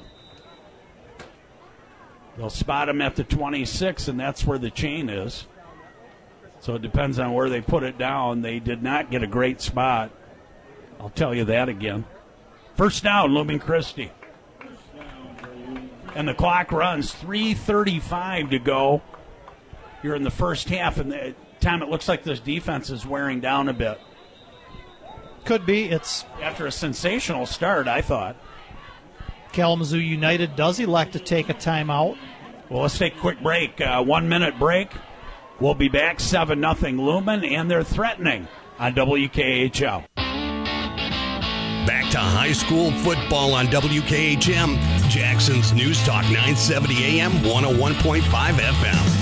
They'll spot him at the twenty-six, and that's where the chain is. So it depends on where they put it down. They did not get a great spot. I'll tell you that again. First down, Lumen Christi. And the clock runs. three thirty-five to go. You're in the first half, and the time it looks like this defense is wearing down a bit. Could be. It's after a sensational start, I thought. Kalamazoo United does elect to take a timeout. Well, let's take a quick break. Uh, one minute break. We'll be back seven nothing Lumen, and they're threatening on W K H L. Back to high school football on W K H M, Jackson's News Talk nine seventy A M, one oh one point five F M.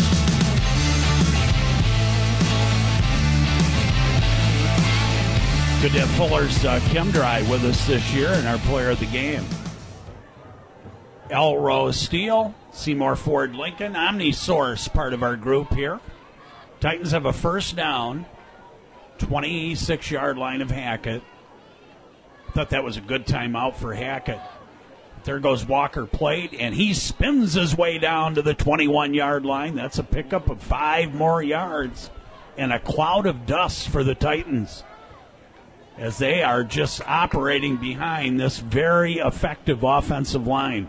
Good to have Fuller's uh, Chem Dry with us this year and our player of the game. Elrose Steel, Seymour Ford Lincoln, OmniSource, part of our group here. Titans have a first down, twenty-six yard line of Hackett. Thought that was a good timeout for Hackett. There goes Walker Plate, and he spins his way down to the twenty-one yard line. That's a pickup of five more yards and a cloud of dust for the Titans, as they are just operating behind this very effective offensive line.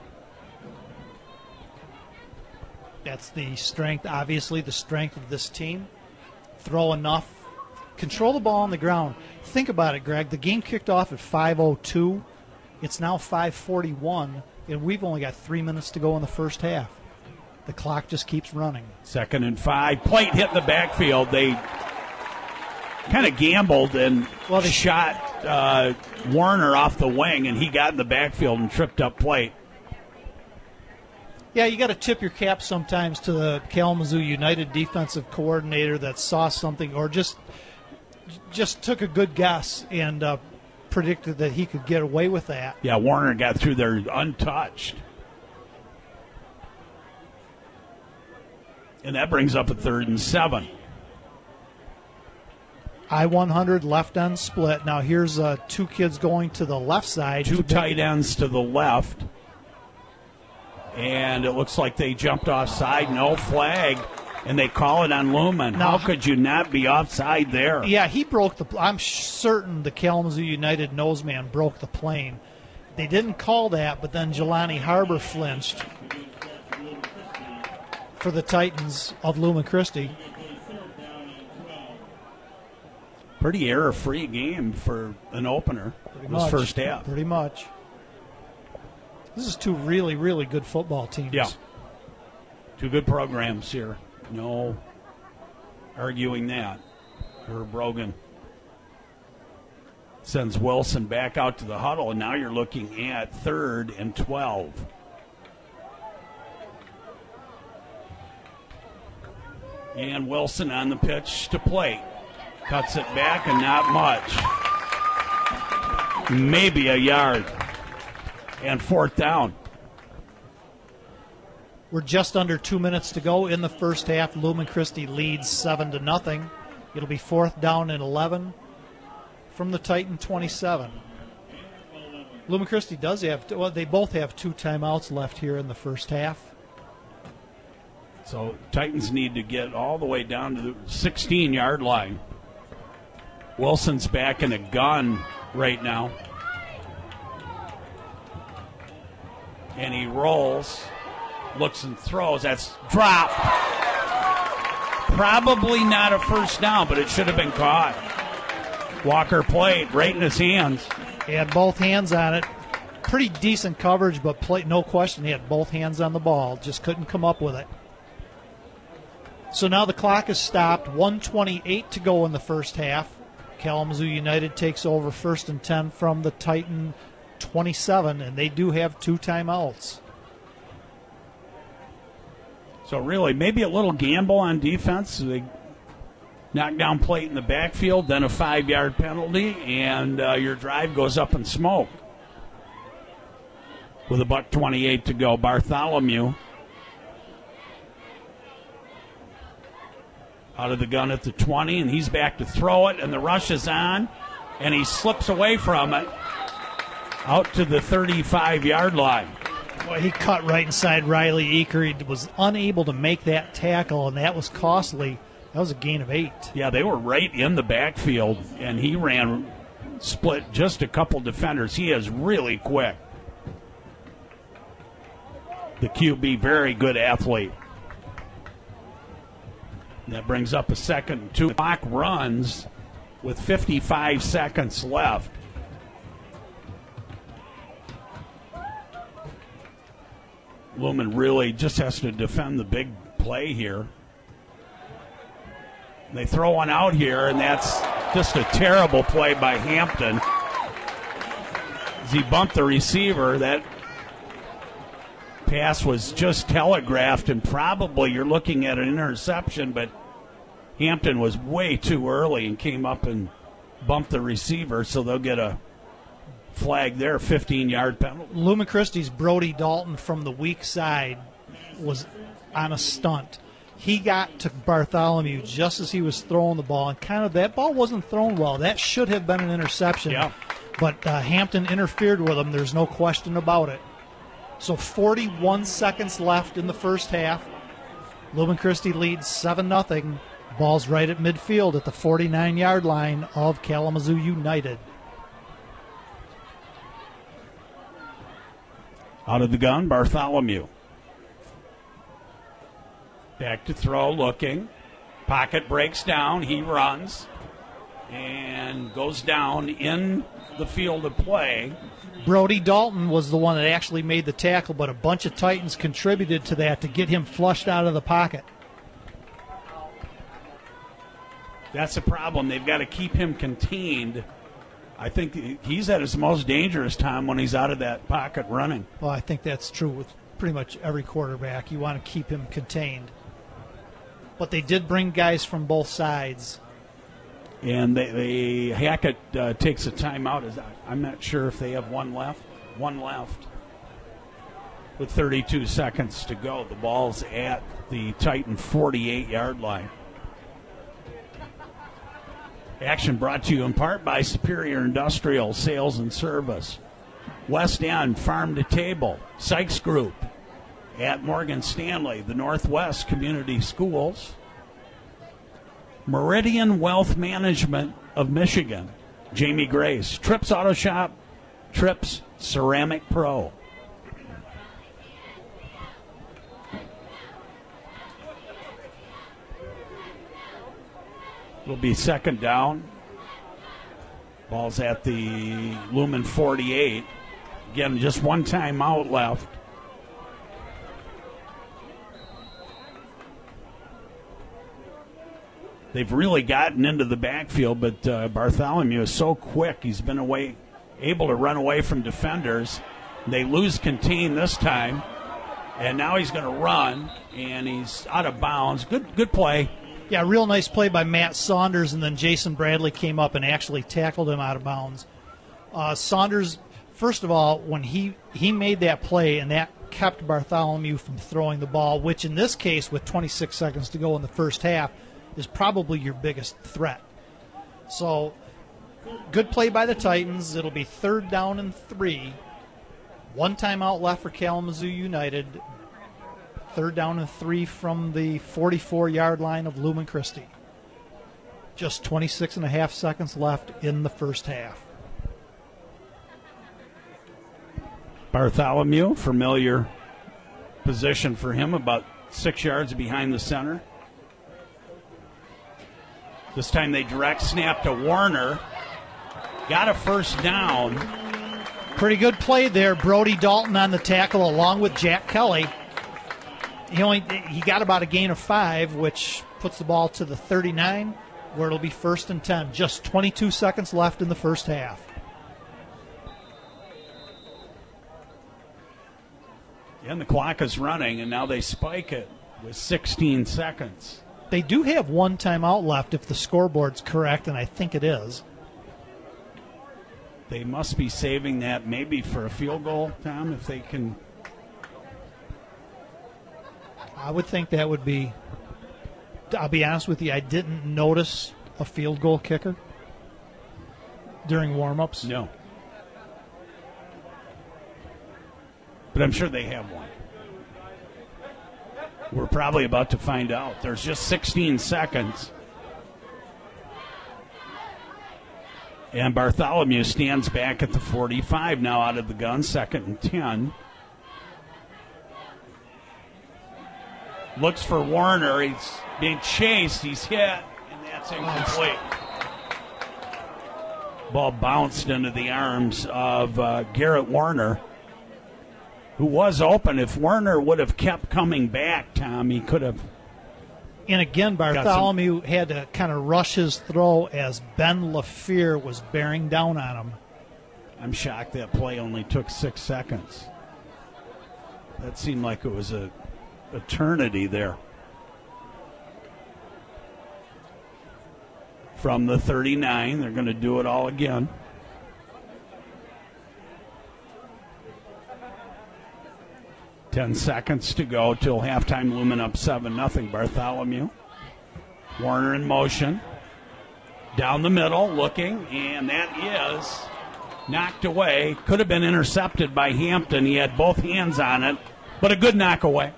That's the strength, obviously, the strength of this team. Throw enough. Control the ball on the ground. Think about it, Greg. The game kicked off at five oh two. It's now five forty-one, and we've only got three minutes to go in the first half. The clock just keeps running. Second and five. Plate hit the backfield. They kind of gambled and well, they shot uh, Warner off the wing, and he got in the backfield and tripped up Plate. Yeah, you got to tip your cap sometimes to the Kalamazoo United defensive coordinator that saw something or just just took a good guess and uh, predicted that he could get away with that. Yeah, Warner got through there untouched. And that brings up a third and seven. I one hundred left end split. Now here's uh, two kids going to the left side. Two tight ends to the left. And it looks like they jumped offside. No flag. And they call it on Lumen. Now, how could you not be offside there? Yeah, he broke the – I'm certain the Kalamazoo United noseman broke the plane. They didn't call that, but then Jelani Harbor flinched for the Titans of Lumen Christi. Pretty error-free game for an opener. Pretty this much, first half. Pretty much. This is two really, really good football teams. Yeah. Two good programs here. No arguing that. Herb Brogan sends Wilson back out to the huddle, and now you're looking at third and twelve. And Wilson on the pitch to Plate. Cuts it back, and not much. Maybe a yard. And fourth down. We're just under two minutes to go in the first half. Lumen Christi leads seven to nothing. It'll be fourth down and eleven from the Titan twenty-seven. Lumen Christi does have, well, they both have two timeouts left here in the first half. So Titans need to get all the way down to the sixteen yard line. Wilson's back in a gun right now. And he rolls, looks and throws. That's drop. Probably not a first down, but it should have been caught. Walker Plate right in his hands. He had both hands on it. Pretty decent coverage, but Plate, no question, he had both hands on the ball. Just couldn't come up with it. So now the clock is stopped. one twenty-eight to go in the first half. Kalamazoo United takes over first and ten from the Titan twenty-seven, and they do have two timeouts. So really, maybe a little gamble on defense. They knockdown plate in the backfield, then a five-yard penalty, and uh, your drive goes up in smoke. With a buck twenty-eight to go, Bartholomew out of the gun at the twenty, and he's back to throw it, and the rush is on, and he slips away from it out to the thirty-five-yard line. Boy, he cut right inside Riley Eaker. He was unable to make that tackle, and that was costly. That was a gain of eight. Yeah, they were right in the backfield, and he ran, split just a couple defenders. He is really quick. The Q B, very good athlete. That brings up a second and two. Clock runs with fifty-five seconds left. Lumen really just has to defend the big play here. They throw one out here, and that's just a terrible play by Hampton. As he bumped the receiver, that pass was just telegraphed, and probably you're looking at an interception, but Hampton was way too early and came up and bumped the receiver, so they'll get a flag there, fifteen-yard penalty. Lumen Christi's Brody Dalton from the weak side was on a stunt. He got to Bartholomew just as he was throwing the ball, and kind of that ball wasn't thrown well. That should have been an interception, yeah. but uh, Hampton interfered with him. There's no question about it. So forty-one seconds left in the first half. Lumen Christi leads seven nothing. Ball's right at midfield at the forty-nine-yard line of Kalamazoo United. Out of the gun, Bartholomew. Back to throw, looking. Pocket breaks down. He runs and goes down in the field of play. Brody Dalton was the one that actually made the tackle, but a bunch of Titans contributed to that to get him flushed out of the pocket. That's the problem. They've got to keep him contained. I think he's at his most dangerous time when he's out of that pocket running. Well, I think that's true with pretty much every quarterback. You want to keep him contained. But they did bring guys from both sides. And they, they Hackett uh, takes a timeout. Is I'm not sure if they have one left. One left. With thirty-two seconds to go. The ball's at the Titan forty-eight-yard line. Action brought to you in part by Superior Industrial Sales and Service. West End Farm to Table. Sykes Group at Morgan Stanley. The Northwest Community Schools. Meridian Wealth Management of Michigan. Jamie Grace. Trips Auto Shop. Trips Ceramic Pro. It'll be second down. Ball's at the Lumen forty-eight. Again, just one timeout left. They've really gotten into the backfield, but uh, Bartholomew is so quick. He's been away, able to run away from defenders. They lose contain this time, and now he's going to run, and he's out of bounds. Good, good play. Yeah, real nice play by Matt Saunders, and then Jason Bradley came up and actually tackled him out of bounds. Uh, Saunders, first of all, when he, he made that play, and that kept Bartholomew from throwing the ball, which in this case, with twenty-six seconds to go in the first half, is probably your biggest threat. So, good play by the Titans. It'll be third down and three. One timeout left for Kalamazoo United. Third down and three from the forty-four-yard line of Lumen Christi. Just twenty-six and a half seconds left in the first half. Bartholomew, familiar position for him, about six yards behind the center. This time they direct snap to Warner. Got a first down. Pretty good play there. Brody Dalton on the tackle along with Jack Kelly. He only he got about a gain of five, which puts the ball to the thirty-nine, where it'll be first and ten. Just twenty-two seconds left in the first half. And the clock is running, and now they spike it with sixteen seconds. They do have one timeout left if the scoreboard's correct, and I think it is. They must be saving that maybe for a field goal, Tom, if they can. I would think that would be, I'll be honest with you, I didn't notice a field goal kicker during warm-ups. No. But I'm sure they have one. We're probably about to find out. There's just sixteen seconds. And Bartholomew stands back at the forty-five now out of the gun, second and ten. Looks for Warner. He's being chased. He's hit, and that's incomplete. Ball bounced into the arms of uh, Garrett Warner, who was open. If Warner would have kept coming back, Tom, he could have. And again, Bartholomew had to kind of rush his throw as Ben LaFear was bearing down on him. I'm shocked that play only took six seconds. That seemed like it was a eternity there. From the thirty-nine, they're going to do it all again. Ten seconds to go till halftime. Lumen up seven nothing. Bartholomew. Warner in motion. Down the middle, looking, and that is knocked away. Could have been intercepted by Hampton. He had both hands on it, but a good knock away.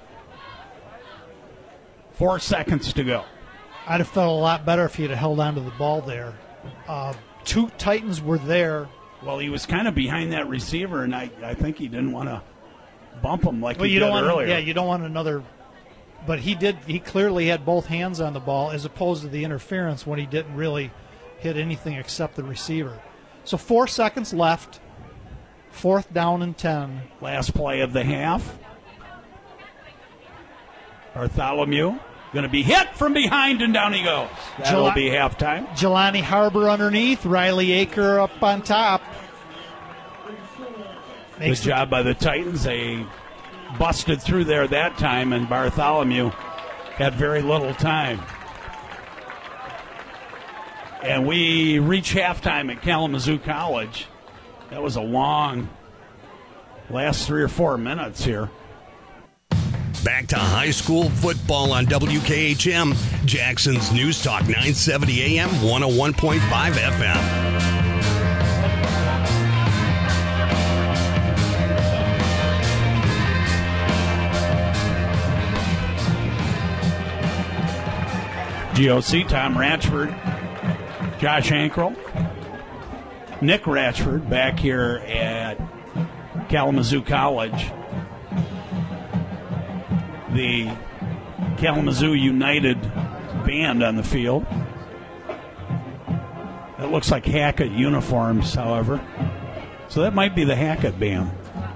Four seconds to go. I'd have felt a lot better if he'd have held on to the ball there. Uh, two Titans were there. Well, he was kind of behind that receiver, and I, I think he didn't want to bump him like well, he you did don't want, earlier. Yeah, you don't want another. But he did. He clearly had both hands on the ball, as opposed to the interference when he didn't really hit anything except the receiver. So four seconds left. Fourth down and ten. Last play of the half. Bartholomew going to be hit from behind, and down he goes. That'll Jel- be halftime. Jelani Harbor underneath. Riley Aker up on top. Good job by the Titans. They busted through there that time, and Bartholomew had very little time. And we reach halftime at Kalamazoo College. That was a long last three or four minutes here. Back to high school football on W K H M, Jackson's News Talk nine seventy A M, one oh one point five F M. G O C, Tom Ratchford, Josh Ankrel, Nick Ratchford back here at Kalamazoo College. The Kalamazoo United band on the field. That looks like Hackett uniforms, however. So that might be the Hackett band.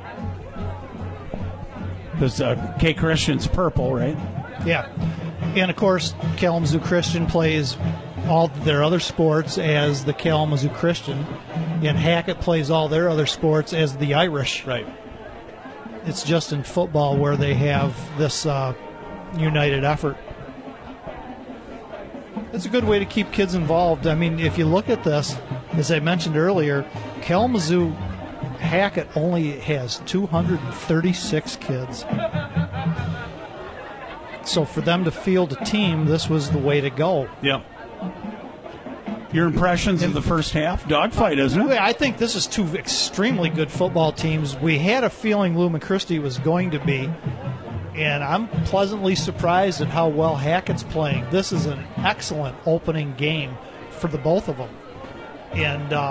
Because uh, K Christian's purple, right? Yeah. And, of course, Kalamazoo Christian plays all their other sports as the Kalamazoo Christian, and Hackett plays all their other sports as the Irish. Right. It's just in football where they have this uh, united effort. It's a good way to keep kids involved. I mean, if you look at this, as I mentioned earlier, Kalamazoo Hackett only has two hundred thirty-six kids. So for them to field a team, this was the way to go. Yeah. Your impressions of the first half? Dogfight, isn't it? I think this is two extremely good football teams. We had a feeling Lumen Christi was going to be, and I'm pleasantly surprised at how well Hackett's playing. This is an excellent opening game for the both of them. And uh,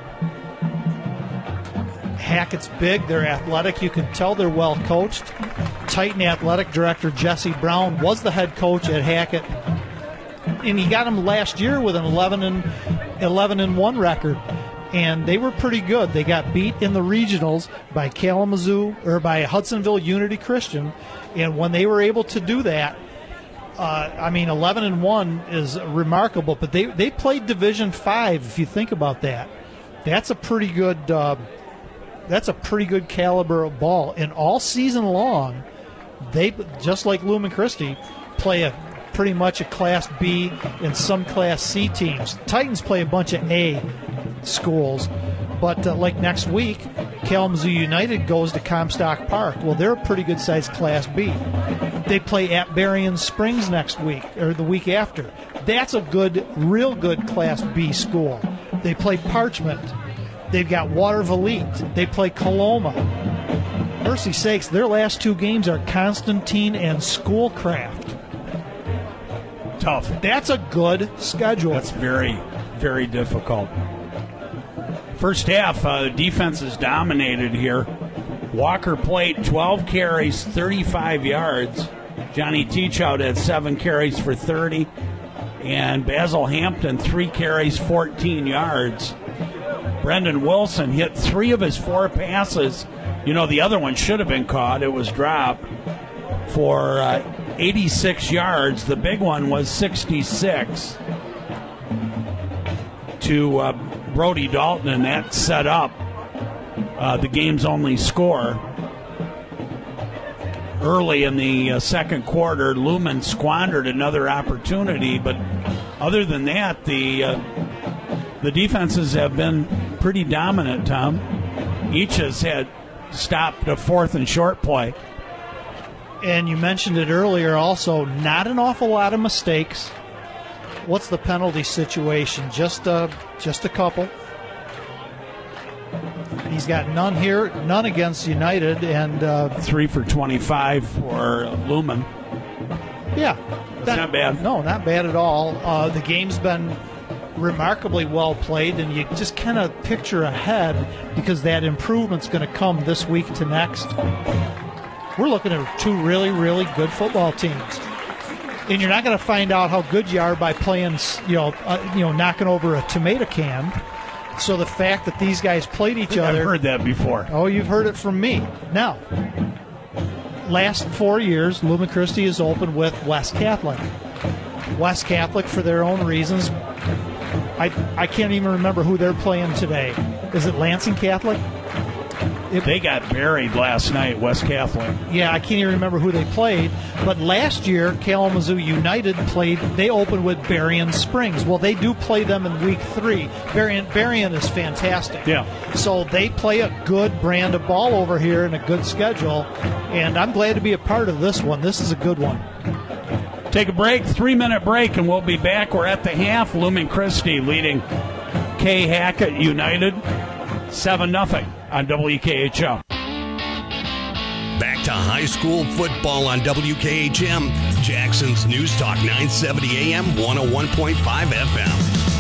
Hackett's big. They're athletic. You can tell they're well coached. Titan athletic director Jesse Brown was the head coach at Hackett, and he got them last year with an eleven and one record, and they were pretty good. They got beat in the regionals by Kalamazoo or by Hudsonville Unity Christian, and when they were able to do that, uh, I mean, eleven and one is remarkable. But they they played Division Five. If you think about that, that's a pretty good. Uh, that's a pretty good caliber of ball, and all season long, they just like Lumen Christi play a pretty much a Class B and some Class C teams. Titans play a bunch of A schools, but uh, like next week, Kalamazoo United goes to Comstock Park. Well, they're a pretty good-sized Class B. They play at Berrien Springs next week, or the week after. That's a good, real good Class B school. They play Parchment. They've got Waterville Elite. They play Coloma. Mercy sakes, their last two games are Constantine and Schoolcraft. Tough. That's a good schedule. That's very, very difficult. First half, uh, defense is dominated here. Walker played twelve carries, thirty-five yards. Johnny Teachout had seven carries for thirty. And Basil Hampton, three carries, fourteen yards. Brendan Wilson hit three of his four passes. You know, the other one should have been caught. It was dropped for uh, eighty-six yards. The big one was sixty-six to uh, Brody Dalton, and that set up uh, the game's only score. Early in the uh, second quarter, Lumen squandered another opportunity, but other than that, the uh, the defenses have been pretty dominant, Tom. Each has had stopped a fourth and short play. And you mentioned it earlier also, not an awful lot of mistakes. What's the penalty situation? Just a, just a couple. He's got none here, none against United, and uh, three for twenty-five for Lumen. Yeah. That's that, not bad. No, not bad at all. Uh, the game's been remarkably well played, and you just kind of picture ahead because that improvement's going to come this week to next. We're looking at two really, really good football teams. And you're not going to find out how good you are by playing, you know, uh, you know, knocking over a tomato can. So the fact that these guys played each other. I've heard that before. Oh, you've heard it from me. Now, last four years, Lumen Christi has opened with West Catholic. West Catholic, for their own reasons, I I can't even remember who they're playing today. Is it Lansing Catholic? It, they got buried last night, West Catholic. Yeah, I can't even remember who they played. But last year, Kalamazoo United played, they opened with Berrien Springs. Well, they do play them in week three. Berrien, Berrien is fantastic. Yeah. So they play a good brand of ball over here and a good schedule. And I'm glad to be a part of this one. This is a good one. Take a break, three-minute break, and we'll be back. We're at the half. Lumen Christi leading K. Hackett United seven nothing on W K H M. Back to high school football on W K H M, Jackson's News Talk nine seventy A M, one oh one point five F M.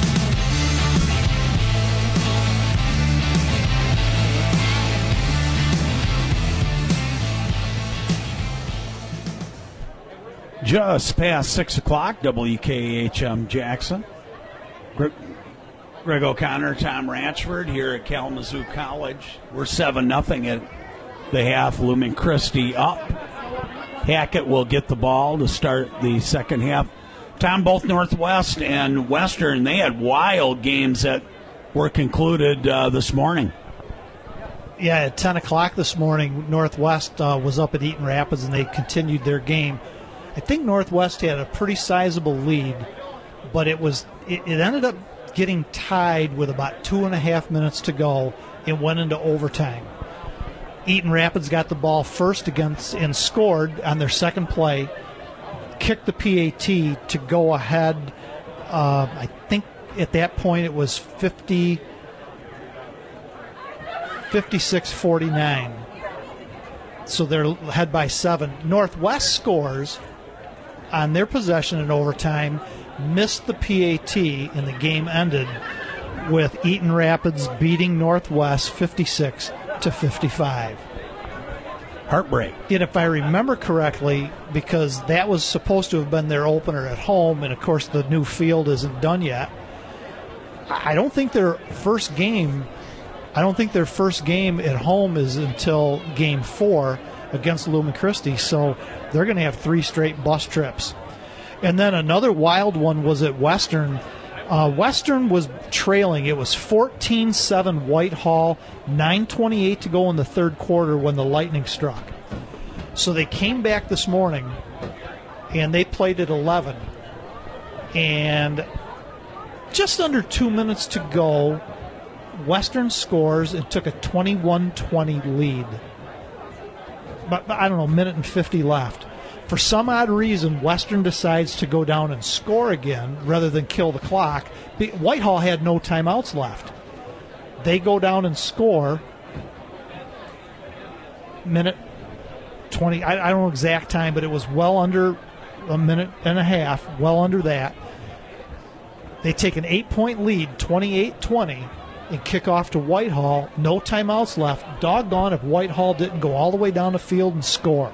Just past six o'clock, W K H M Jackson. Greg, Greg O'Connor, Tom Ratchford here at Kalamazoo College. We're seven nothing at the half. Lumen Christi up. Hackett will get the ball to start the second half. Tom, both Northwest and Western, they had wild games that were concluded uh, this morning. Yeah, at ten o'clock this morning, Northwest uh, was up at Eaton Rapids, and they continued their game. I think Northwest had a pretty sizable lead, but it was it, it ended up getting tied with about two and a half minutes to go. It went into overtime. Eaton Rapids got the ball first against and scored on their second play, kicked the P A T to go ahead. Uh, I think at that point it was fifty, fifty-six forty-nine. So they're ahead by seven. Northwest scores on their possession in overtime, missed the P A T, and the game ended with Eaton Rapids beating Northwest fifty-six to fifty-five. Heartbreak. And if I remember correctly, because that was supposed to have been their opener at home, and of course the new field isn't done yet, I don't think their first game I don't think their first game at home is until game four against Lumen Christi, so they're going to have three straight bus trips. And then another wild one was at Western. Uh, Western was trailing. It was fourteen seven Whitehall, nine twenty-eight to go in the third quarter when the lightning struck. So they came back this morning, and they played at eleven. And just under two minutes to go, Western scores and took a twenty-one twenty lead. But, but I don't know, a minute and fifty left. For some odd reason, Western decides to go down and score again rather than kill the clock. Whitehall had no timeouts left. They go down and score. Minute twenty, I, I don't know exact time, but it was well under a minute and a half, well under that. They take an eight-point lead, twenty-eight twenty, and kick off to Whitehall. No timeouts left. Doggone if Whitehall didn't go all the way down the field and score.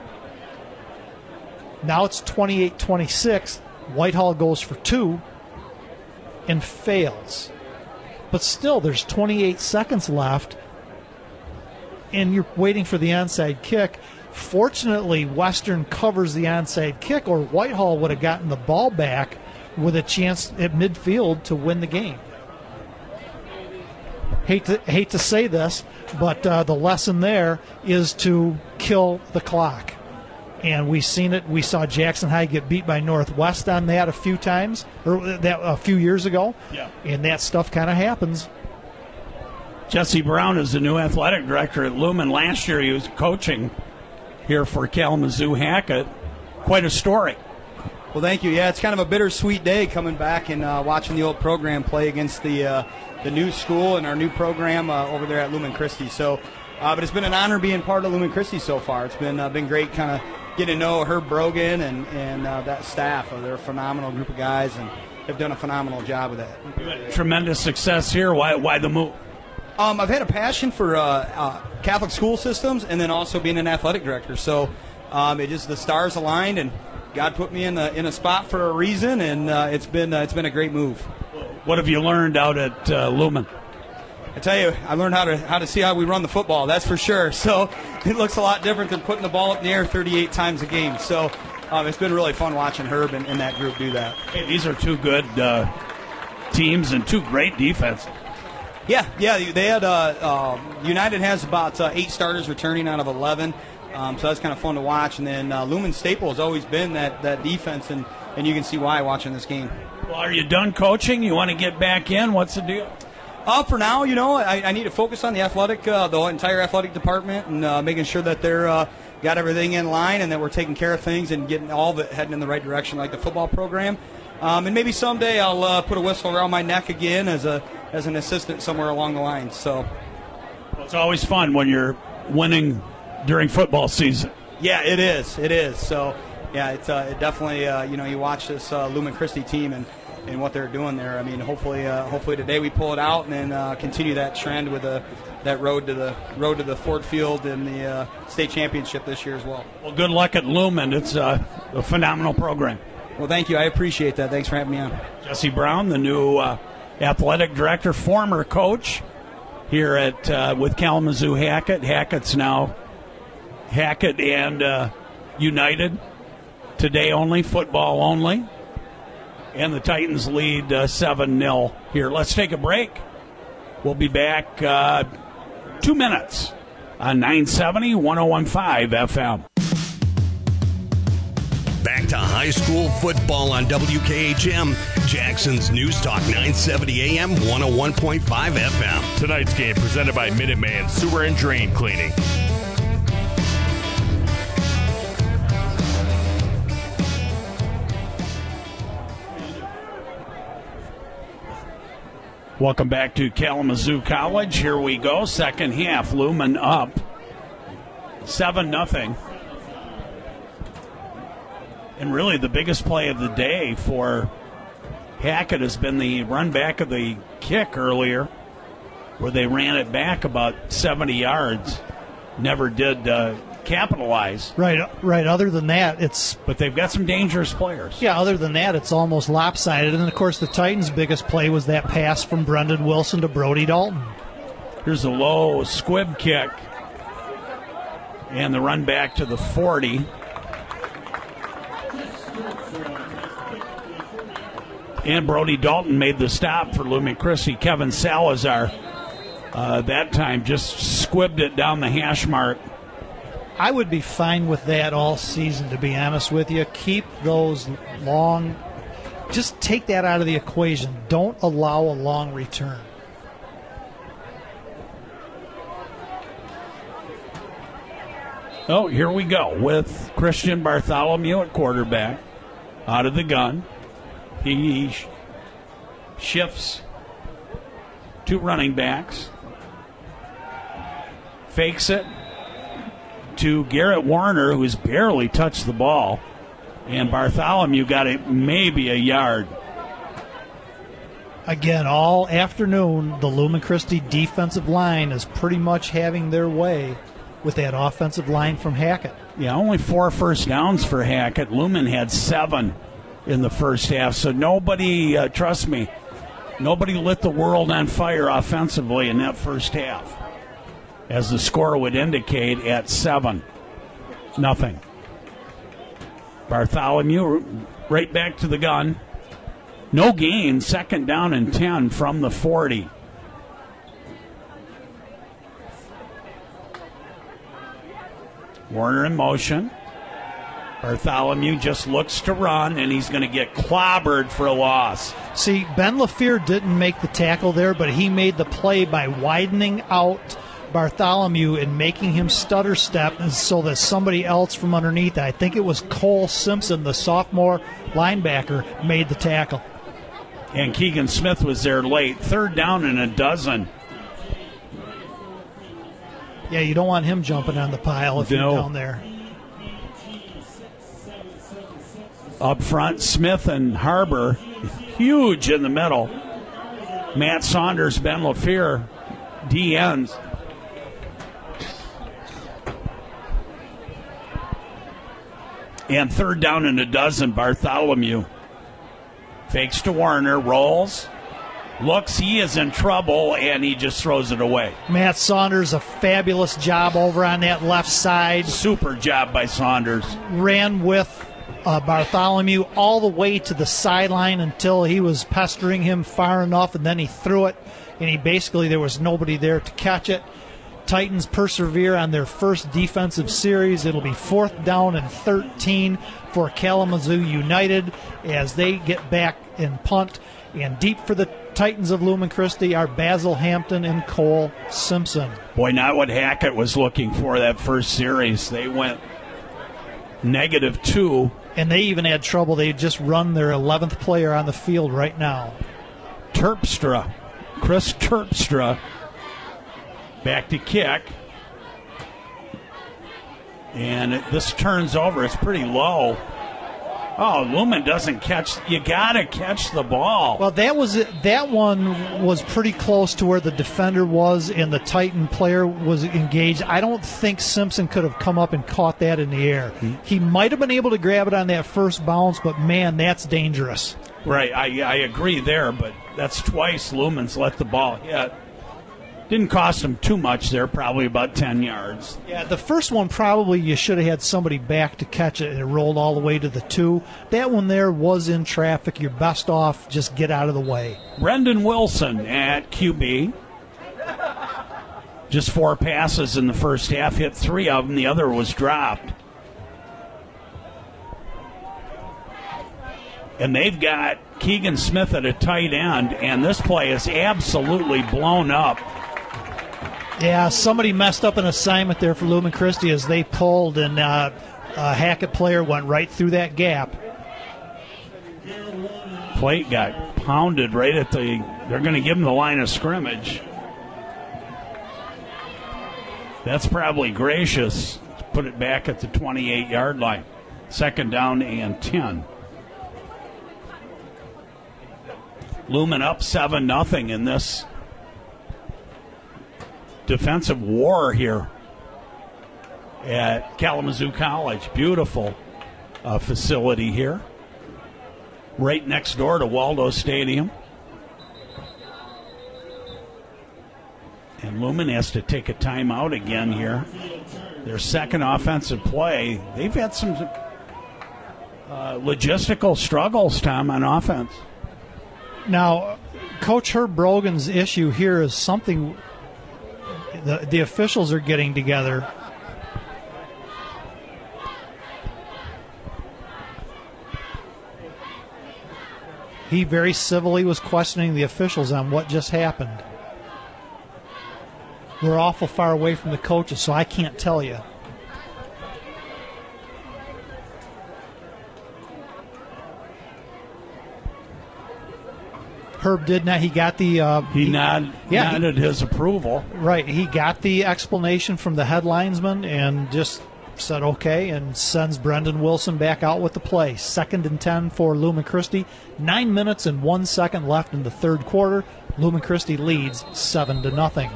Now it's twenty-eight twenty-six. Whitehall goes for two and fails. But still, there's twenty-eight seconds left, and you're waiting for the onside kick. Fortunately, Western covers the onside kick, or Whitehall would have gotten the ball back with a chance at midfield to win the game. Hate to, hate to say this, but uh, the lesson there is to kill the clock. And we've seen it. We saw Jackson High get beat by Northwest on that a few times, or that a few years ago. Yeah. And that stuff kind of happens. Jesse Brown is the new athletic director at Lumen. Last year he was coaching here for Kalamazoo Hackett. Quite a story. Well, thank you. Yeah, it's kind of a bittersweet day coming back and uh, watching the old program play against the uh, the new school and our new program uh, over there at Lumen Christi. So, uh, but it's been an honor being part of Lumen Christi so far. It's been uh, been great, kind of getting to know Herb Brogan and and uh, that staff. Uh, they're a phenomenal group of guys and have done a phenomenal job with that. Tremendous success here. Why why the move? Um, I've had a passion for uh, uh, Catholic school systems and then also being an athletic director. So um, it just the stars aligned and God put me in a, in a spot for a reason, and uh, it's been uh, it's been a great move. What have you learned out at uh, Lumen? I tell you, I learned how to how to see how we run the football. That's for sure. So it looks a lot different than putting the ball up in the air thirty-eight times a game. So um, it's been really fun watching Herb and, and that group do that. Hey, these are two good uh, teams and two great defenses. Yeah, yeah. They had uh, uh, United has about uh, eight starters returning out of eleven. Um, so that's kind of fun to watch. And then uh, Lumen staple has always been that, that defense, and, and you can see why watching this game. Well, are you done coaching? You want to get back in? What's the deal? Uh, for now, you know, I, I need to focus on the athletic, uh, the entire athletic department, and uh, making sure that they're uh, got everything in line and that we're taking care of things and getting all of it heading in the right direction, like the football program. Um, and maybe someday I'll uh, put a whistle around my neck again as a as an assistant somewhere along the line. So, well, it's always fun when you're winning during football season. Yeah, it is. It is. So, yeah, it's uh, it definitely. Uh, you know, you watch this uh, Lumen Christi team and, and what they're doing there. I mean, hopefully, uh, hopefully today we pull it out and then uh, continue that trend with the that road to the road to the Ford Field and the uh, state championship this year as well. Well, good luck at Lumen. It's uh, a phenomenal program. Well, thank you. I appreciate that. Thanks for having me on. Jesse Brown, the new uh, athletic director, former coach here at uh, with Kalamazoo Hackett. Hackett's now Hackett and uh, United today only, football only. And the Titans lead uh, seven nil here. Let's take a break. We'll be back uh, two minutes on nine seventy, one oh one point five F M. Back to high school football on W K H M, Jackson's News Talk nine seventy A M, one oh one point five F M. Tonight's game presented by Minuteman Sewer and Drain Cleaning. Welcome back to Kalamazoo College. Here we go. Second half, Lumen up seven nothing. And really the biggest play of the day for Hackett has been the run back of the kick earlier, where they ran it back about seventy yards. Never did uh, capitalize. Right, right. Other than that, it's... But they've got some dangerous players. Yeah, other than that, it's almost lopsided. And, of course, the Titans' biggest play was that pass from Brendan Wilson to Brody Dalton. Here's a low squib kick. And the run back to the forty. And Brody Dalton made the stop for Lumen Christi. Kevin Salazar uh, that time just squibbed it down the hash mark I would be fine with that all season, to be honest with you. Keep those long, just take that out of the equation. Don't allow a long return. Oh, here we go with Christian Bartholomew at quarterback. Out of the gun. He sh- shifts two running backs. Fakes it to Garrett Warner, who's barely touched the ball. And Bartholomew got it maybe a yard. Again, all afternoon, the Lumen Christi defensive line is pretty much having their way with that offensive line from Hackett. Yeah, only four first downs for Hackett. Lumen had seven in the first half. So nobody, uh, trust me, nobody lit the world on fire offensively in that first half, as the score would indicate at seven. Nothing. Bartholomew right back to the gun. No gain, second down and ten from the forty. Warner in motion. Bartholomew just looks to run, and he's going to get clobbered for a loss. See, Ben LaFear didn't make the tackle there, but he made the play by widening out Bartholomew and making him stutter step so that somebody else from underneath, I think it was Cole Simpson, the sophomore linebacker, made the tackle. And Keegan Smith was there late. Third down and a dozen. Yeah, you don't want him jumping on the pile if no. you're down there. Up front, Smith and Harbor, huge in the middle. Matt Saunders, Ben LaFear, D Ns. And third down and a dozen, Bartholomew. Fakes to Warner, rolls, looks, he is in trouble, and he just throws it away. Matt Saunders, a fabulous job over on that left side. Super job by Saunders. Ran with uh, Bartholomew all the way to the sideline until he was pestering him far enough, and then he threw it, and he basically, there was nobody there to catch it. Titans persevere on their first defensive series. It'll be fourth down and thirteen for Kalamazoo United as they get back and punt. And deep for the Titans of Lumen Christi are Basil Hampton and Cole Simpson. Boy, not what Hackett was looking for that first series. They went negative two. And they even had trouble. They just run their eleventh player on the field right now. Terpstra, Chris Terpstra, back to kick. And it, this turns over. It's pretty low. Oh, Lumen doesn't catch. You got to catch the ball. Well, that was that one was pretty close to where the defender was and the Titan player was engaged. I don't think Simpson could have come up and caught that in the air. Mm-hmm. He might have been able to grab it on that first bounce, but, man, that's dangerous. Right, I, I agree there, but that's twice Lumen's let the ball hit. Didn't cost them too much there, probably about ten yards. Yeah, the first one probably you should have had somebody back to catch it, and it rolled all the way to the two. That one there was in traffic. You're best off just get out of the way. Brendan Wilson at Q B. Just four passes in the first half, hit three of them. The other was dropped. And they've got Keegan Smith at a tight end, and this play is absolutely blown up. Yeah, somebody messed up an assignment there for Lumen Christi as they pulled, and uh, a Hackett player went right through that gap. Plate got pounded right at the, they're going to give him the line of scrimmage. That's probably gracious. Put it back at the twenty-eight-yard line. Second down and ten. Lumen up seven nothing in this defensive war here at Kalamazoo College. Beautiful uh, facility here. Right next door to Waldo Stadium. And Lumen has to take a timeout again here. Their second offensive play. They've had some uh, logistical struggles, Tom, on offense. Now, Coach Herb Brogan's issue here is something the, the officials are getting together. He very civilly was questioning the officials on what just happened. We're awful far away from the coaches, so I can't tell you. Herb did not. He got the. Uh, he, he nod, yeah, nodded he, his approval. Right. He got the explanation from the head linesman and just said okay, and sends Brendan Wilson back out with the play. Second and ten for Lumen Christi. Nine minutes and one second left in the third quarter. Lumen Christi leads seven to nothing.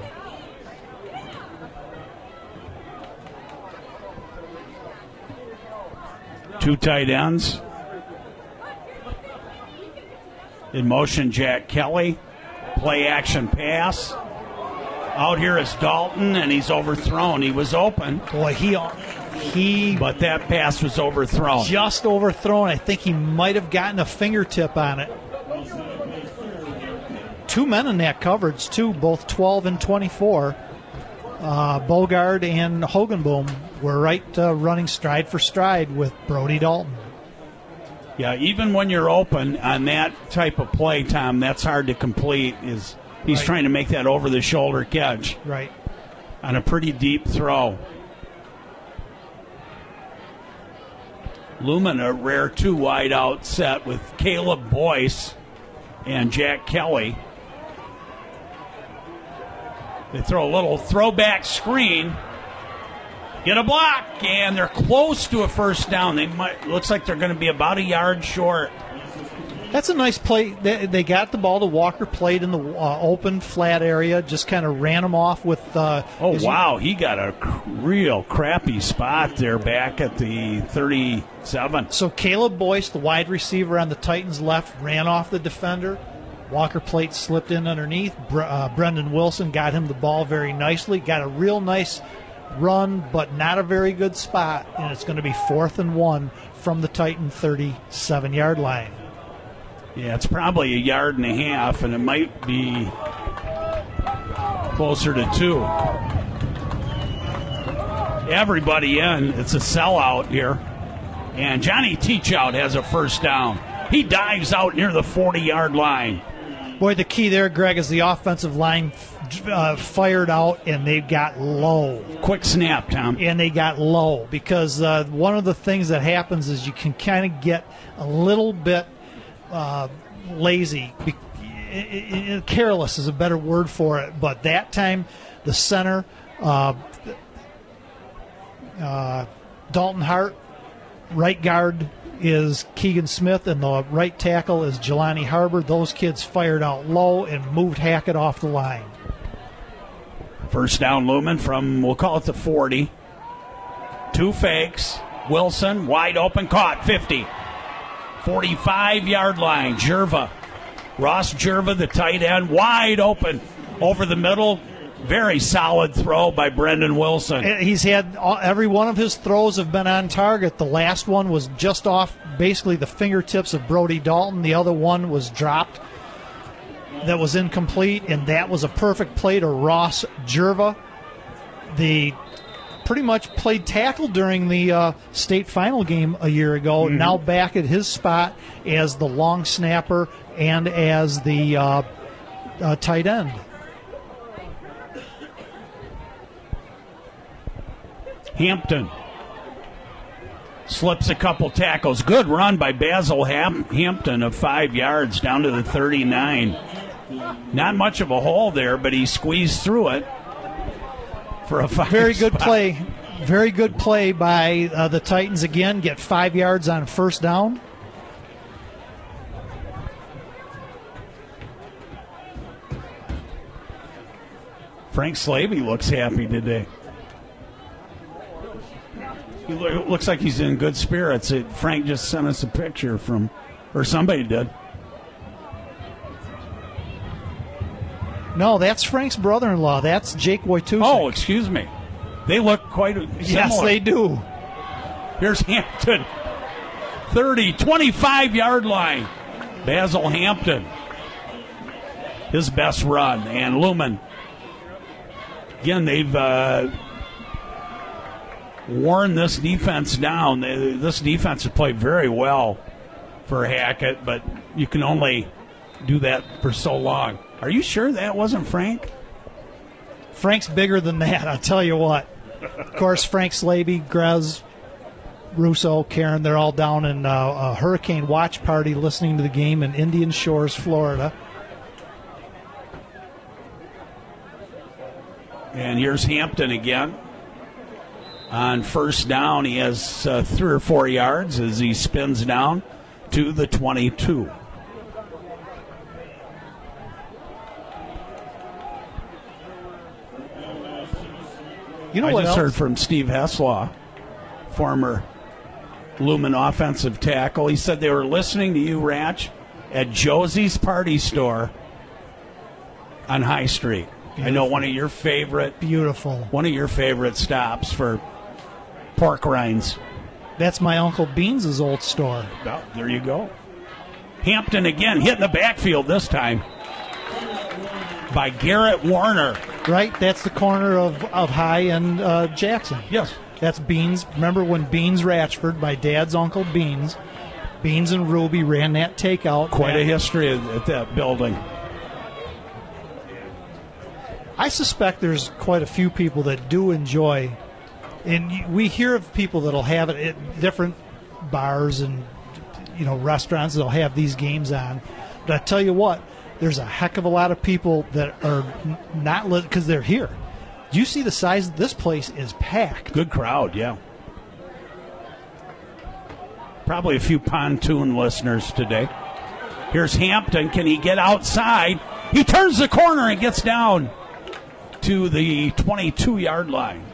Two tight ends. In motion, Jack Kelly. Play action pass. Out here is Dalton, and he's overthrown. He was open. Boy, he he. But that pass was overthrown. Just overthrown. I think he might have gotten a fingertip on it. Two men in that coverage, too, both twelve and twenty-four. Uh, Bogard and Hogenboom were right uh, running stride for stride with Brody Dalton. Yeah, even when you're open on that type of play, Tom, that's hard to complete. Is he's right. trying to make that over-the-shoulder catch. Right. On a pretty deep throw. Lumen, a rare two-wide out set with Caleb Boyce and Jack Kelly. They throw a little throwback screen. Get a block, and they're close to a first down. They might looks like they're going to be about a yard short. That's a nice play. They, they got the ball to Walker, played in the uh, open, flat area, just kind of ran him off with. Uh, oh, wow. You, he got a cr- real crappy spot there back at the thirty-seven. So Caleb Boyce, the wide receiver on the Titans' left, ran off the defender. Walker Plate slipped in underneath. Bre- uh, Brendan Wilson got him the ball very nicely. Got a real nice run, but not a very good spot, and it's going to be fourth and one from the Titan thirty-seven-yard line. Yeah, it's probably a yard and a half, and it might be closer to two. Everybody in. It's a sellout here. And Johnny Teachout has a first down. He dives out near the forty-yard line. Boy, the key there, Greg, is the offensive line uh, fired out, and they got low. Quick snap, Tom. And they got low because uh, one of the things that happens is you can kind of get a little bit uh, lazy. Be- it, it, careless is a better word for it. But that time, the center, uh, uh, Dalton Hart, right guard is Keegan Smith, and the right tackle is Jelani Harbor. Those kids fired out low and moved Hackett off the line. First down, Lumen from, we'll call it the forty. Two fakes. Wilson, wide open, caught, fifty. forty-five-yard line, Jerva. Ross Jerva, the tight end, wide open over the middle. Very solid throw by Brendan Wilson. He's had every one of his throws have been on target. The last one was just off basically the fingertips of Brody Dalton. The other one was dropped. That was incomplete, and that was a perfect play to Ross Jerva. The pretty much played tackle during the uh, state final game a year ago. Mm-hmm. Now back at his spot as the long snapper and as the uh, uh, tight end. Hampton slips a couple tackles. Good run by Basil Ham- Hampton of five yards down to the thirty-nine. Not much of a hole there, but he squeezed through it for a five. Very good spot. play. Very good play by uh, the Titans again. Get five yards on first down. Frank Slavey looks happy today. He lo- looks like he's in good spirits. It, Frank just sent us a picture from, or somebody did. No, that's Frank's brother-in-law. That's Jake Wojtusek. Oh, excuse me. They look quite similar. Yes, they do. Here's Hampton. thirty, twenty-five-yard line. Basil Hampton. His best run. And Lumen. Again, they've uh, worn this defense down. This defense has played very well for Hackett, but you can only do that for so long. Are you sure that wasn't Frank? Frank's bigger than that, I'll tell you what. Of course, Frank Slaby, Grez, Russo, Karen, they're all down in uh, a hurricane watch party listening to the game in Indian Shores, Florida. And here's Hampton again. On first down, he has uh, three or four yards as he spins down to the twenty-two. You know I what just else? heard from Steve Heslaw, former Lumen offensive tackle. He said they were listening to you, Ratch, at Josie's Party Store on High Street. Beautiful. I know one of your favorite, beautiful, one of your favorite stops for pork rinds. That's my Uncle Beans' old store. Well, there you go. Hampton again, hitting the backfield this time by Garrett Warner. Right, that's the corner of, of High and uh, Jackson. Yes. That's Beans. Remember when Beans Ratchford, my dad's Uncle Beans, Beans and Ruby ran that takeout. Quite a history at that building. I suspect there's quite a few people that do enjoy, and we hear of people that'll have it at different bars and, you know, restaurants that'll have these games on. But I tell you what, there's a heck of a lot of people that are n- not lit because they're here. Do you see the size? This place is packed. Good crowd, yeah. Probably a few pontoon listeners today. Here's Hampton. Can he get outside? He turns the corner and gets down to the twenty-two-yard line.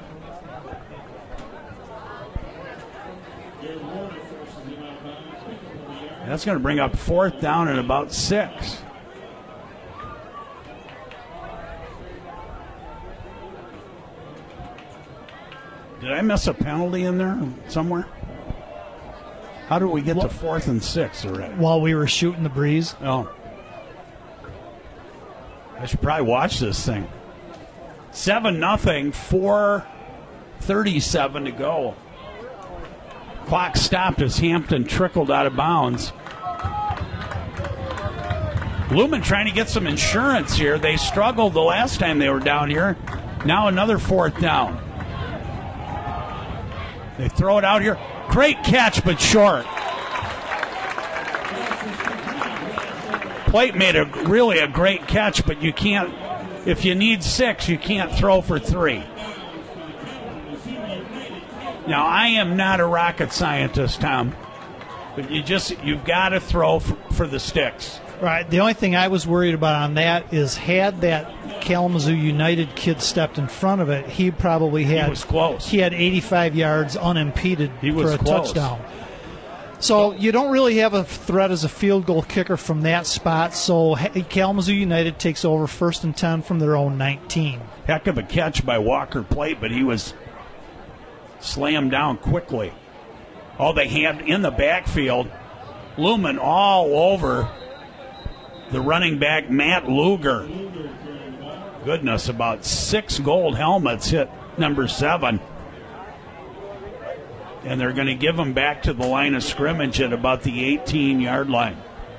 That's going to bring up fourth down and about six. Did I miss a penalty in there somewhere? How did we get well, to fourth and six already? While we were shooting the breeze. Oh. I should probably watch this thing. seven nothing, four thirty-seven to go. Clock stopped as Hampton trickled out of bounds. Lumen trying to get some insurance here. They struggled the last time they were down here. Now another fourth down. They throw it out here. Great catch, but short. Plate made a really a great catch, but you can't, if you need six, you can't throw for three. Now, I am not a rocket scientist, Tom, but you just, you've got to throw for, for the sticks. Right. The only thing I was worried about on that is had that Kalamazoo United kid stepped in front of it, he probably had. He was close. He had eighty-five yards unimpeded he was for a close. touchdown. So you don't really have a threat as a field goal kicker from that spot. So Kalamazoo United takes over first and ten from their own nineteen. Heck of a catch by Walker Plate, but he was slammed down quickly. Oh, they had in the backfield, Lumen all over the running back, Matt Luger. Goodness, about six gold helmets hit number seven. And they're going to give him back to the line of scrimmage at about the eighteen-yard line.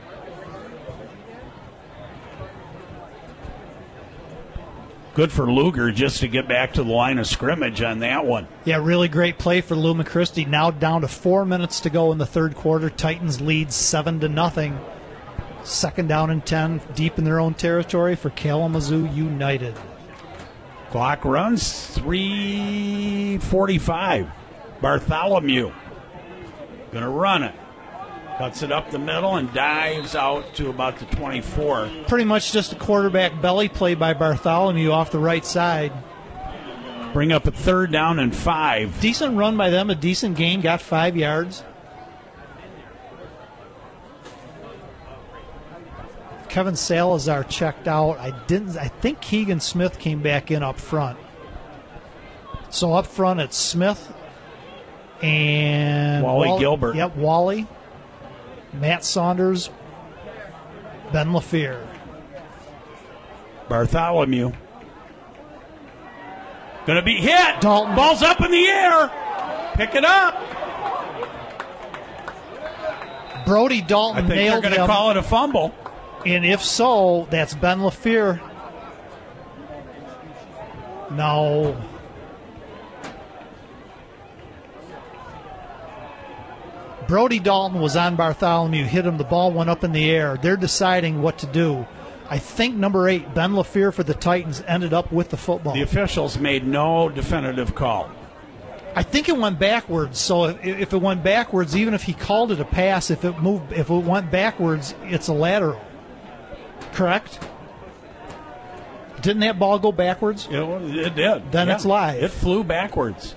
Good for Luger just to get back to the line of scrimmage on that one. Yeah, really great play for Lumen Christi. Now down to four minutes to go in the third quarter. Titans lead seven to nothing. Second down and ten, deep in their own territory for Kalamazoo United. Clock runs three forty-five. Bartholomew going to run it. Cuts it up the middle and dives out to about the twenty-four. Pretty much just a quarterback belly play by Bartholomew off the right side. Bring up a third down and five. Decent run by them, a decent gain, got five yards. Kevin Salazar checked out. I didn't. I think Keegan Smith came back in up front. So up front it's Smith and Wally Wall- Gilbert. Yep, Wally, Matt Saunders, Ben LaFear. Bartholomew going to be hit. Dalton. Ball's up in the air. Pick it up. Brody Dalton I think they're nailed going to him. call it a fumble. And if so, that's Ben LaFleur. No. Brody Dalton was on Bartholomew, hit him, the ball went up in the air. They're deciding what to do. I think number eight, Ben LaFleur for the Titans, ended up with the football. The officials made no definitive call. I think it went backwards. So if, if it went backwards, even if he called it a pass, if it moved, if it went backwards, it's a lateral. Correct? Didn't that ball go backwards? It, it did. Then Yeah. it's live. It flew backwards.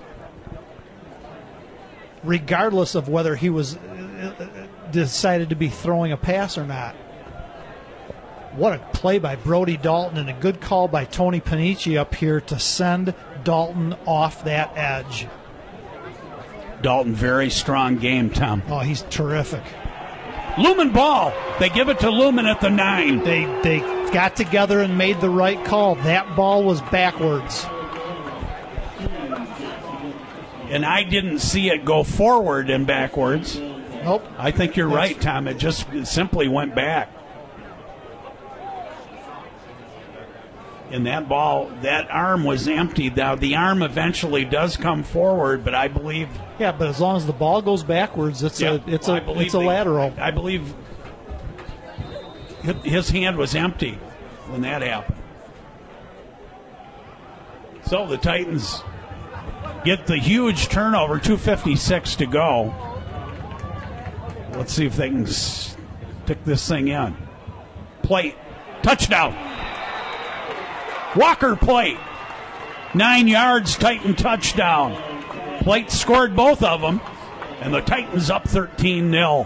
Regardless of whether he was uh, decided to be throwing a pass or not. What a play by Brody Dalton and a good call by Tony Panici up here to send Dalton off that edge. Dalton, very strong game, Tom. Oh, he's terrific. Lumen ball. They give it to Lumen at the nine. They they got together and made the right call. That ball was backwards. And I didn't see it go forward and backwards. Nope. I think you're right, Tom. It just simply went back. And that ball, that arm was empty. Now, the arm eventually does come forward, but I believe... Yeah, but as long as the ball goes backwards, it's Yeah, a it's I a believe it's a they- lateral. I believe his hand was empty when that happened. So the Titans get the huge turnover, two fifty-six to go. Let's see if they can stick this thing in. Plate. Touchdown. Walker plate. Nine yards, Titan touchdown. Plate scored both of them, and the Titans up thirteen nil.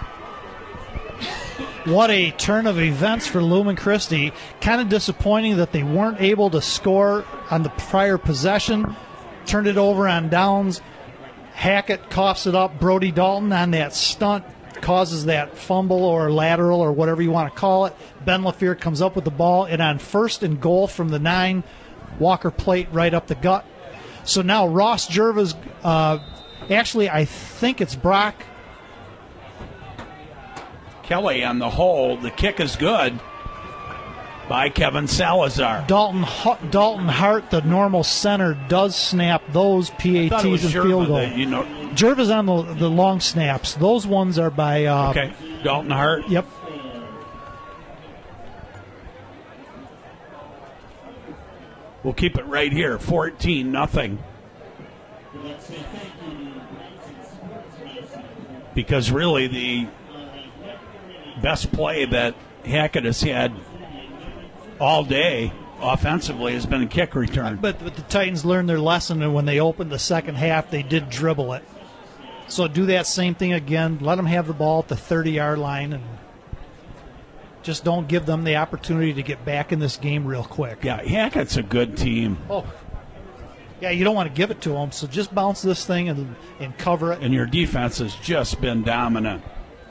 What a turn of events for Lumen Christi. Kind of disappointing that they weren't able to score on the prior possession. Turned it over on downs. Hackett coughs it up. Brody Dalton on that stunt causes that fumble or lateral or whatever you want to call it. Ben LaFleur comes up with the ball, and on first and goal from the nine, Walker plate right up the gut. So now Ross Jervis, uh, actually I think it's Brock Kelly on the hole. The kick is good by Kevin Salazar. Dalton Dalton Hart, the normal center, does snap those P A I thought it was Ts and Sherman field goal. that, you know. Jervis on the, the long snaps. Those ones are by... Uh, Okay, Dalton Hart. Yep. We'll keep it right here, fourteen nothing. Because really the best play that Hackett has had all day offensively has been a kick return. But, but the Titans learned their lesson, and when they opened the second half, they did dribble it. So do that same thing again. Let them have the ball at the thirty-yard line, and just don't give them the opportunity to get back in this game real quick. Yeah, Hackett's a good team. Oh, yeah, you don't want to give it to them, so just bounce this thing and, and cover it. And your defense has just been dominant.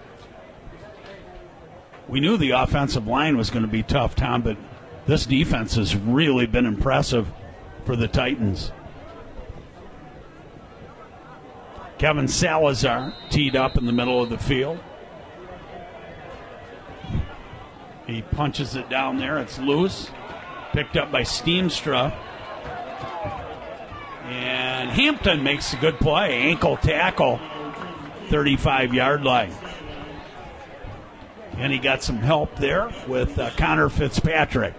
We knew the offensive line was going to be tough, Tom, but this defense has really been impressive for the Titans. Kevin Salazar teed up in the middle of the field. He punches it down there. It's loose. Picked up by Steenstra. And Hampton makes a good play. Ankle tackle. thirty-five-yard line. And he got some help there with uh, Connor Fitzpatrick.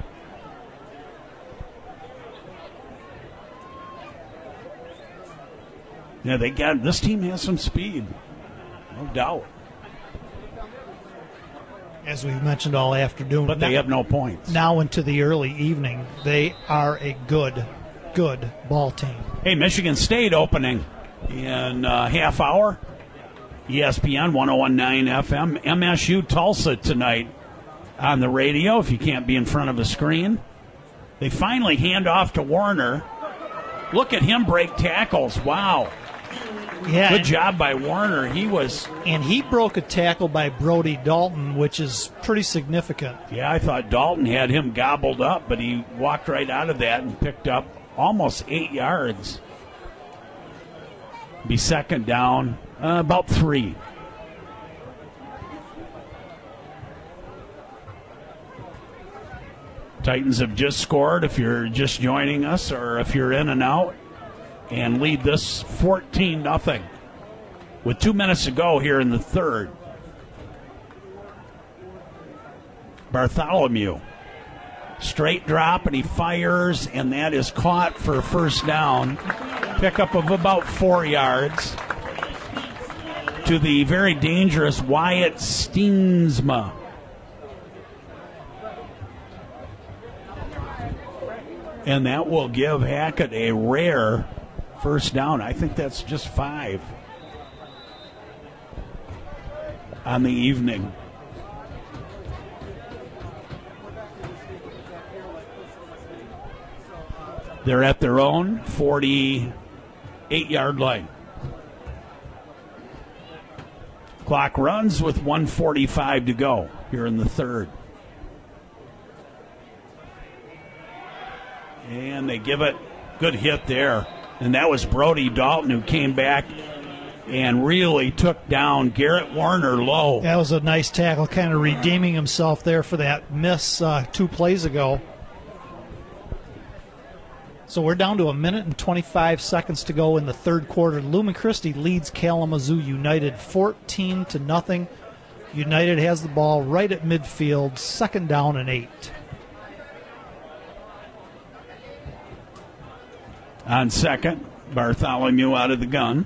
Yeah, they got this team has some speed, no doubt. As we've mentioned all afternoon. But they now, have no points. Now into the early evening, they are a good, good ball team. Hey, Michigan State opening in a half hour. E S P N one oh one point nine F M. M S U Tulsa tonight on the radio if you can't be in front of a screen. They finally hand off to Warner. Look at him break tackles. Wow. Yeah, Good and, job by Warner. He was, and he broke a tackle by Brody Dalton, which is pretty significant. yeah, I thought Dalton had him gobbled up, but he walked right out of that and picked up almost eight yards. Be second down, uh, about three. Titans have just scored if you're just joining us or if you're in and out, and lead this fourteen nothing with two minutes to go here in the third. Bartholomew, straight drop, and he fires, and that is caught for a first down. Pickup of about four yards to the very dangerous Wyatt Steensma. And that will give Hackett a rare first down. I think that's just five on the evening. They're at their own forty-eight-yard line. Clock runs with one forty-five to go here in the third. And they give it good hit there. And that was Brody Dalton who came back and really took down Garrett Warner low. That was a nice tackle, kind of redeeming himself there for that miss uh, two plays ago. So we're down to a minute and twenty-five seconds to go in the third quarter. Lumen Christi leads Kalamazoo United fourteen to nothing. United has the ball right at midfield, second down and eight. On second, Bartholomew out of the gun.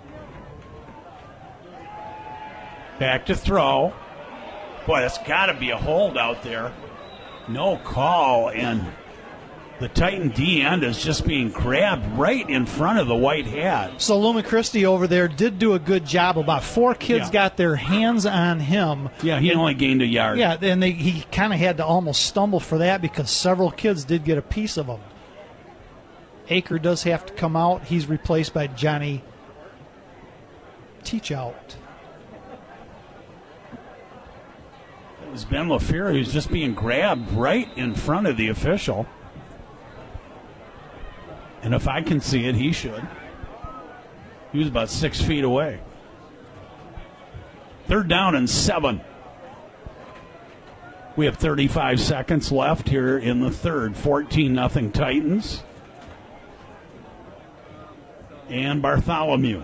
Back to throw. Boy, that's got to be a hold out there. No call, and the Titan D end is just being grabbed right in front of the white hat. So Lumen Christi over there did do a good job. About four kids Yeah. got their hands on him. Yeah, he and, only gained a yard. Yeah, and they, he kind of had to almost stumble for that because several kids did get a piece of him. Aker does have to come out. He's replaced by Johnny Teachout. It was Ben LaFear who's just being grabbed right in front of the official. And if I can see it, he should. He was about six feet away. Third down and seven. We have thirty-five seconds left here in the third. fourteen nothing Titans. And Bartholomew.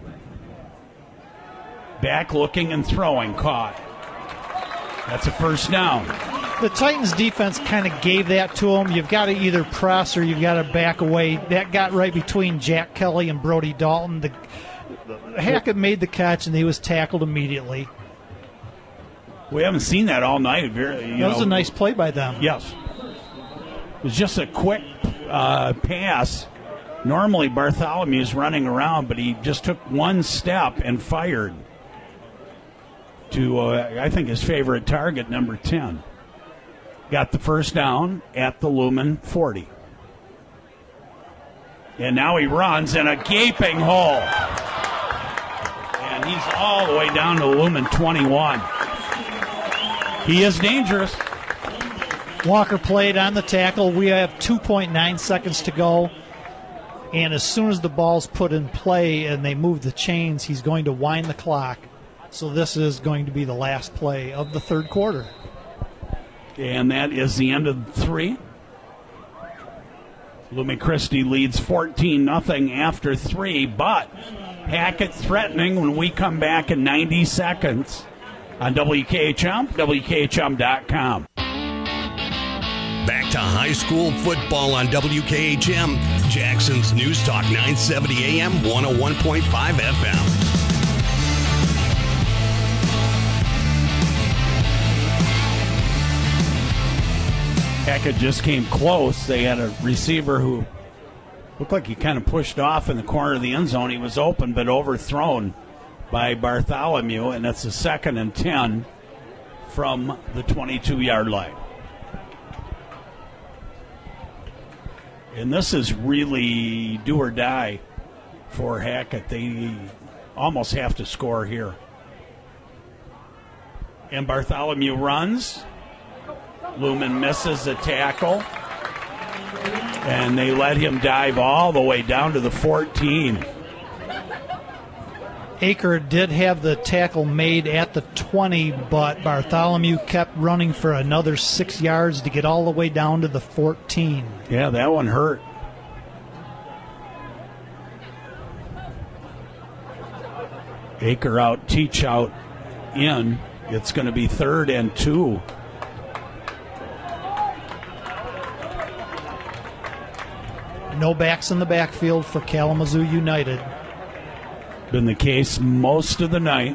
Back looking and throwing. Caught. That's a first down. The Titans defense kind of gave that to him. You've got to either press or you've got to back away. That got right between Jack Kelly and Brody Dalton. The, Hackett made the catch and he was tackled immediately. We haven't seen that all night. Very, you That was know, a nice play by them. Yes. It was just a quick uh, pass. Normally Bartholomew's running around, but he just took one step and fired to, uh, I think, his favorite target, number ten. Got the first down at the Lumen forty. And now he runs in a gaping hole. And he's all the way down to Lumen twenty-one. He is dangerous. Walker played on the tackle. We have two point nine seconds to go. And as soon as the ball's put in play and they move the chains, he's going to wind the clock. So this is going to be the last play of the third quarter. And that is the end of three. Lumen Christi leads fourteen nothing after three, but Hackett threatening when we come back in ninety seconds on W K H M, W K H M dot com. Back to high school football on W K H M, Jackson's News Talk nine seventy A M, one oh one point five F M. Hackett just came close. They had a receiver who looked like he kind of pushed off in the corner of the end zone. He was open but overthrown by Bartholomew, and that's a second and ten from the twenty-two-yard line. And this is really do or die for Hackett. They almost have to score here. And Bartholomew runs. Lumen misses a tackle. And they let him dive all the way down to the fourteen. Aker did have the tackle made at the twenty, but Bartholomew kept running for another six yards to get all the way down to the fourteen. Yeah, that one hurt. Aker out, Teach out, in. It's going to be third and two. No backs in the backfield for Kalamazoo United. Been the case most of the night.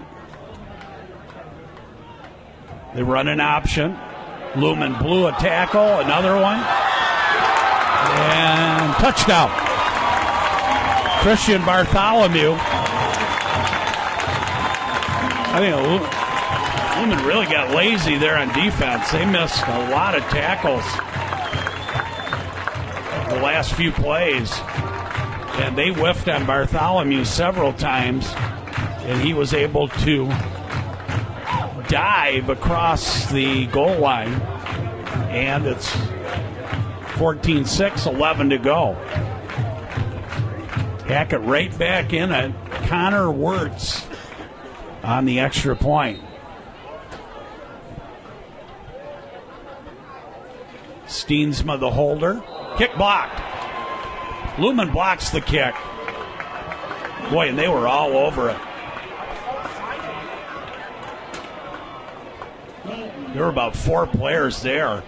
They run an option. Lumen blew a tackle, another one. And touchdown. Christian Bartholomew. I think Lumen really got lazy there on defense. They missed a lot of tackles the last few plays. And they whiffed on Bartholomew several times, and he was able to dive across the goal line. And it's fourteen six, eleven to go. Hackett right back in it. Connor Wirtz on the extra point. Steensma the holder. Kick blocked. Lumen blocks the kick. Boy, and they were all over it. There were about four players there.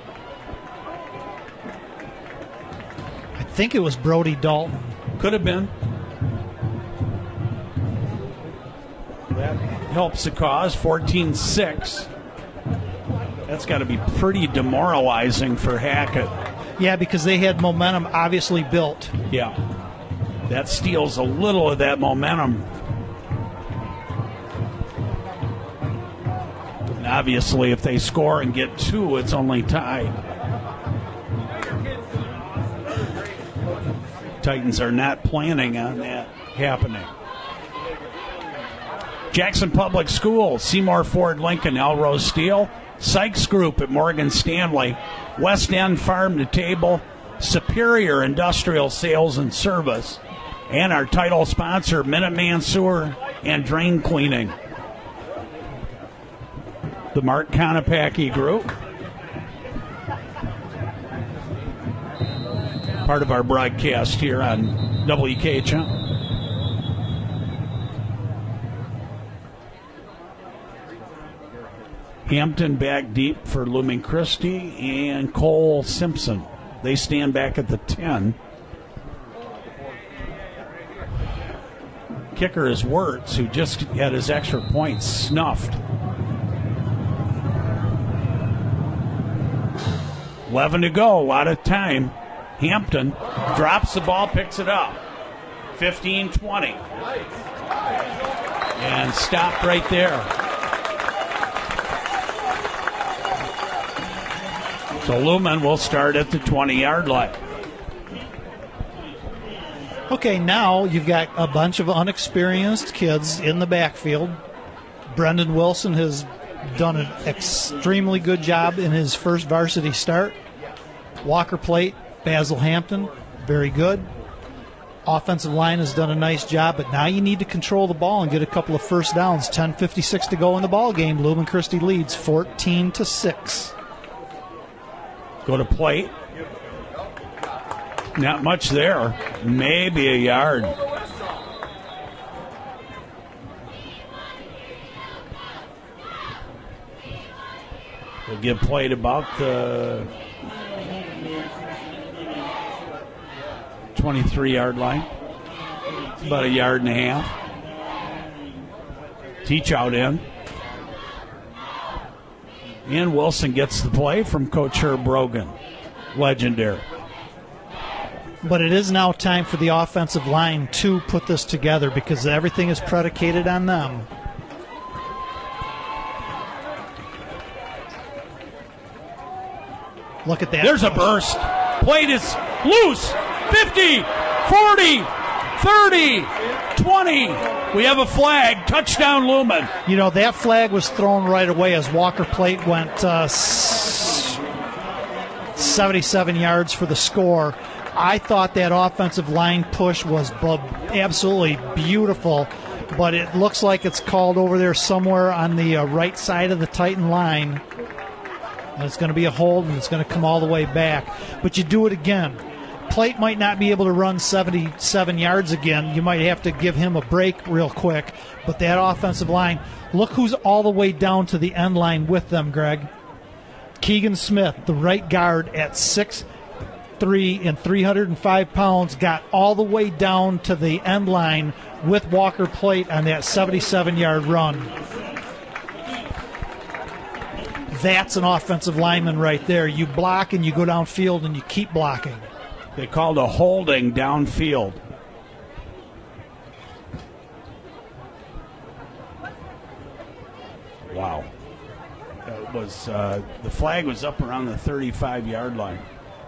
I think it was Brody Dalton. Could have been. That helps the cause. fourteen six. That's got to be pretty demoralizing for Hackett. Yeah, because they had momentum obviously built. Yeah. That steals a little of that momentum. And obviously, if they score and get two, it's only tied. Titans are not planning on that happening. Jackson Public Schools, Seymour Ford Lincoln, Elrose Steel, Sykes Group at Morgan Stanley, West End Farm to Table, Superior Industrial Sales and Service, and our title sponsor, Minuteman Sewer and Drain Cleaning. The Mark Konopacki Group, part of our broadcast here on W K H M. Hampton back deep for Lumen Christi and Cole Simpson. They stand back at the ten. Kicker is Wirtz, who just had his extra point snuffed. eleven to go, a lot of time. Hampton drops the ball, picks it up. fifteen twenty. And stopped right there. So Lumen will start at the twenty-yard line. Okay, now you've got a bunch of unexperienced kids in the backfield. Brendan Wilson has done an extremely good job in his first varsity start. Walker Plate, Basil Hampton, very good. Offensive line has done a nice job, but now you need to control the ball and get a couple of first downs. ten fifty-six to go in the ball game. Lumen Christi leads fourteen to six. Go to Plate. Not much there. Maybe a yard. They'll give Plate about the twenty-three-yard line. It's about a yard and a half. Teach out in. And Wilson gets the play from Coach Herb Brogan. Legendary. But it is now time for the offensive line to put this together because everything is predicated on them. Look at that. There's a burst. Plate is loose. fifty, forty, thirty, twenty. We have a flag. Touchdown, Lumen. You know, that flag was thrown right away as Walker Plate went uh, seventy-seven yards for the score. I thought that offensive line push was bu- absolutely beautiful. but it looks like it's called over there somewhere on the uh, right side of the Titan line. And it's going to be a hold, and it's going to come all the way back. But you do it again. Plate might not be able to run seventy-seven yards again. You might have to give him a break real quick. But that offensive line, look who's all the way down to the end line with them, Greg. Keegan Smith, the right guard at six three and three hundred five pounds, got all the way down to the end line with Walker Plate on that seventy-seven-yard run. That's an offensive lineman right there. You block and you go downfield and you keep blocking. They called a holding downfield. Wow. It was uh, the flag was up around the thirty-five-yard line.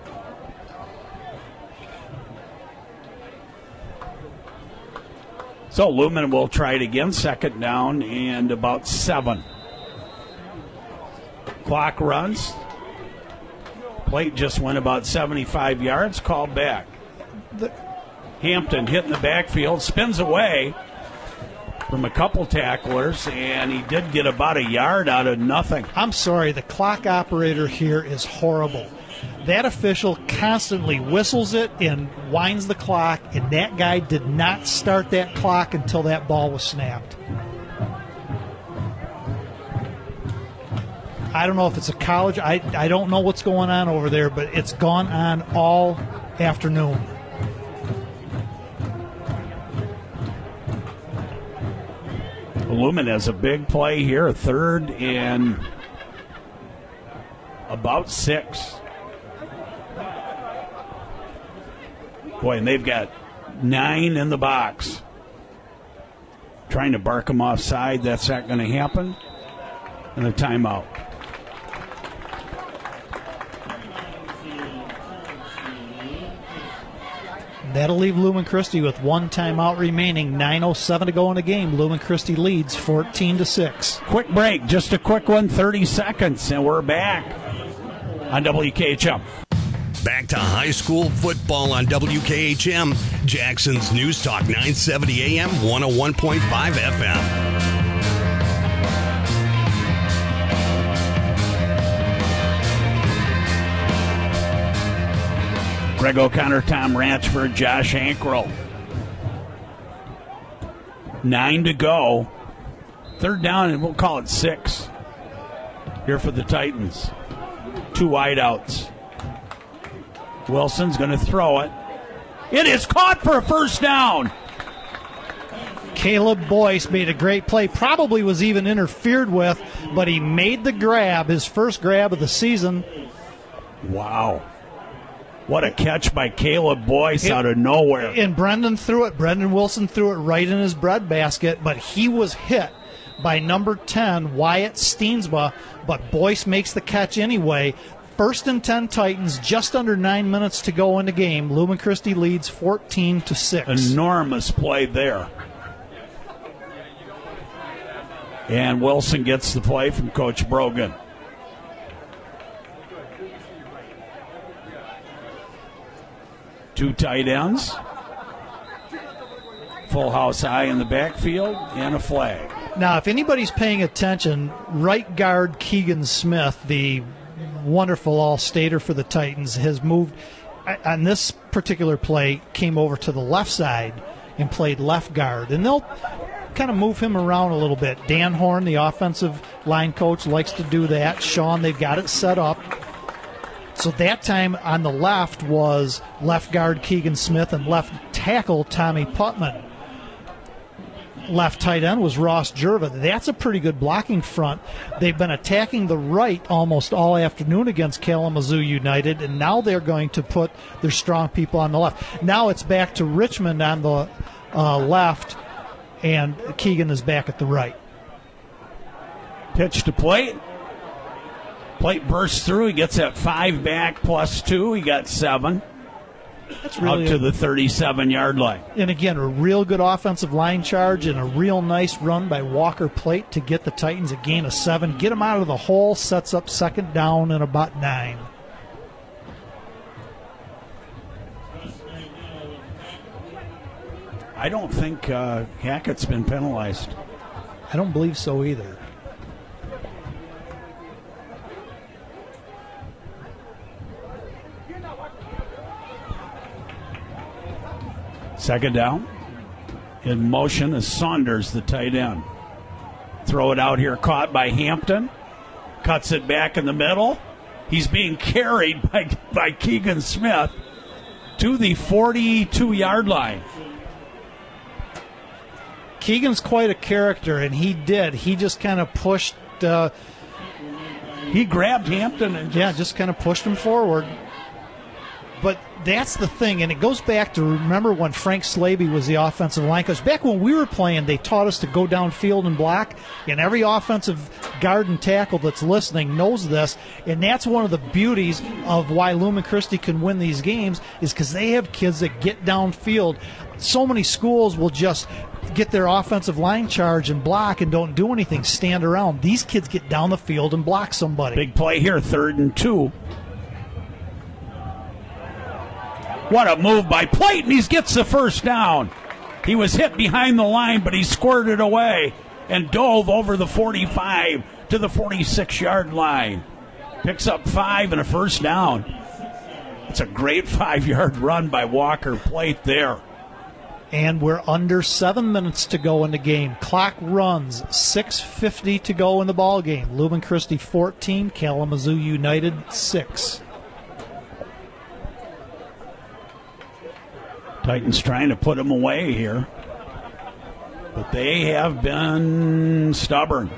So Lumen will try it again, second down and about seven. Clock runs. Plate just went about seventy-five yards, called back. The Hampton hitting the backfield, spins away from a couple tacklers, and he did get about a yard out of nothing. I'm sorry, the clock operator here is horrible. That official constantly whistles it and winds the clock, and that guy did not start that clock until that ball was snapped. I don't know if it's a college. I, I don't know what's going on over there, but it's gone on all afternoon. Lumen has a big play here, a third and about six. Boy, and they've got nine in the box. Trying to bark them offside. That's not going to happen. And a timeout. That'll leave Lumen Christi with one timeout remaining. nine oh seven to go in the game. Lumen Christi leads fourteen to six. Quick break, just a quick one, thirty seconds, and we're back on W K H M. Back to high school football on W K H M, Jackson's News Talk nine seventy A M, one oh one point five F M. Greg O'Connor, Tom Ratchford, Josh Ankroll. Nine to go. Third down, and we'll call it six here for the Titans. Two wideouts. Wilson's going to throw it. It is caught for a first down. Caleb Boyce made a great play. Probably was even interfered with, but he made the grab, his first grab of the season. Wow. What a catch by Caleb Boyce it, out of nowhere. And Brendan threw it. Brendan Wilson threw it right in his breadbasket, but he was hit by number ten, Wyatt Steensma, but Boyce makes the catch anyway. First and ten Titans, just under nine minutes to go in the game. Lumen Christi leads fourteen to six. Enormous play there. And Wilson gets the play from Coach Brogan. Two tight ends. Full house high in the backfield and a flag. Now, if anybody's paying attention, right guard Keegan Smith, the wonderful all-stater for the Titans, has moved on this particular play, came over to the left side and played left guard. And they'll kind of move him around a little bit. Dan Horn, the offensive line coach, likes to do that. Sean, they've got it set up. So that time on the left was left guard Keegan Smith and left tackle Tommy Putman. Left tight end was Ross Jerva. That's a pretty good blocking front. They've been attacking the right almost all afternoon against Kalamazoo United, and now they're going to put their strong people on the left. Now it's back to Richmond on the uh, left, and Keegan is back at the right. Pitch to plate. Plate bursts through. He gets that five back plus two. He got seven. That's really out to a, the thirty-seven-yard line. And again, a real good offensive line charge and a real nice run by Walker Plate to get the Titans a gain of seven. Get them out of the hole, sets up second down and about nine. I don't think uh, Hackett's been penalized. I don't believe so either. Second down. In motion is Saunders, the tight end. Throw it out here, caught by Hampton. Cuts it back in the middle. He's being carried by, by Keegan Smith to the forty-two-yard line. Keegan's quite a character, and he did. He just kind of pushed. Uh, he grabbed Hampton and just, yeah, just kind of pushed him forward. But that's the thing, and it goes back to remember when Frank Slaby was the offensive line coach. Back when we were playing, they taught us to go downfield and block, and every offensive guard and tackle that's listening knows this, and that's one of the beauties of why Lumen Christi can win these games is because they have kids that get downfield. So many schools will just get their offensive line charge and block and don't do anything, stand around. These kids get down the field and block somebody. Big play here, third and two. What a move by Clayton. He gets the first down. He was hit behind the line, but he squirted away and dove over the forty-five to the forty-six-yard line. Picks up five and a first down. It's a great five-yard run by Walker Plate there. And we're under seven minutes to go in the game. Clock runs, six fifty to go in the ball game. Lumen Christi fourteen, Kalamazoo United six. Titans trying to put them away here, but they have been stubborn.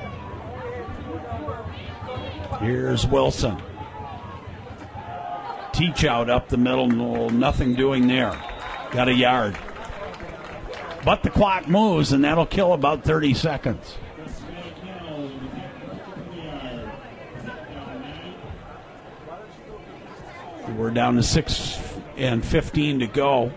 Here's Wilson. Teach out up the middle, nothing doing there. Got a yard. But the clock moves, and that'll kill about thirty seconds. We're down to six and fifteen to go.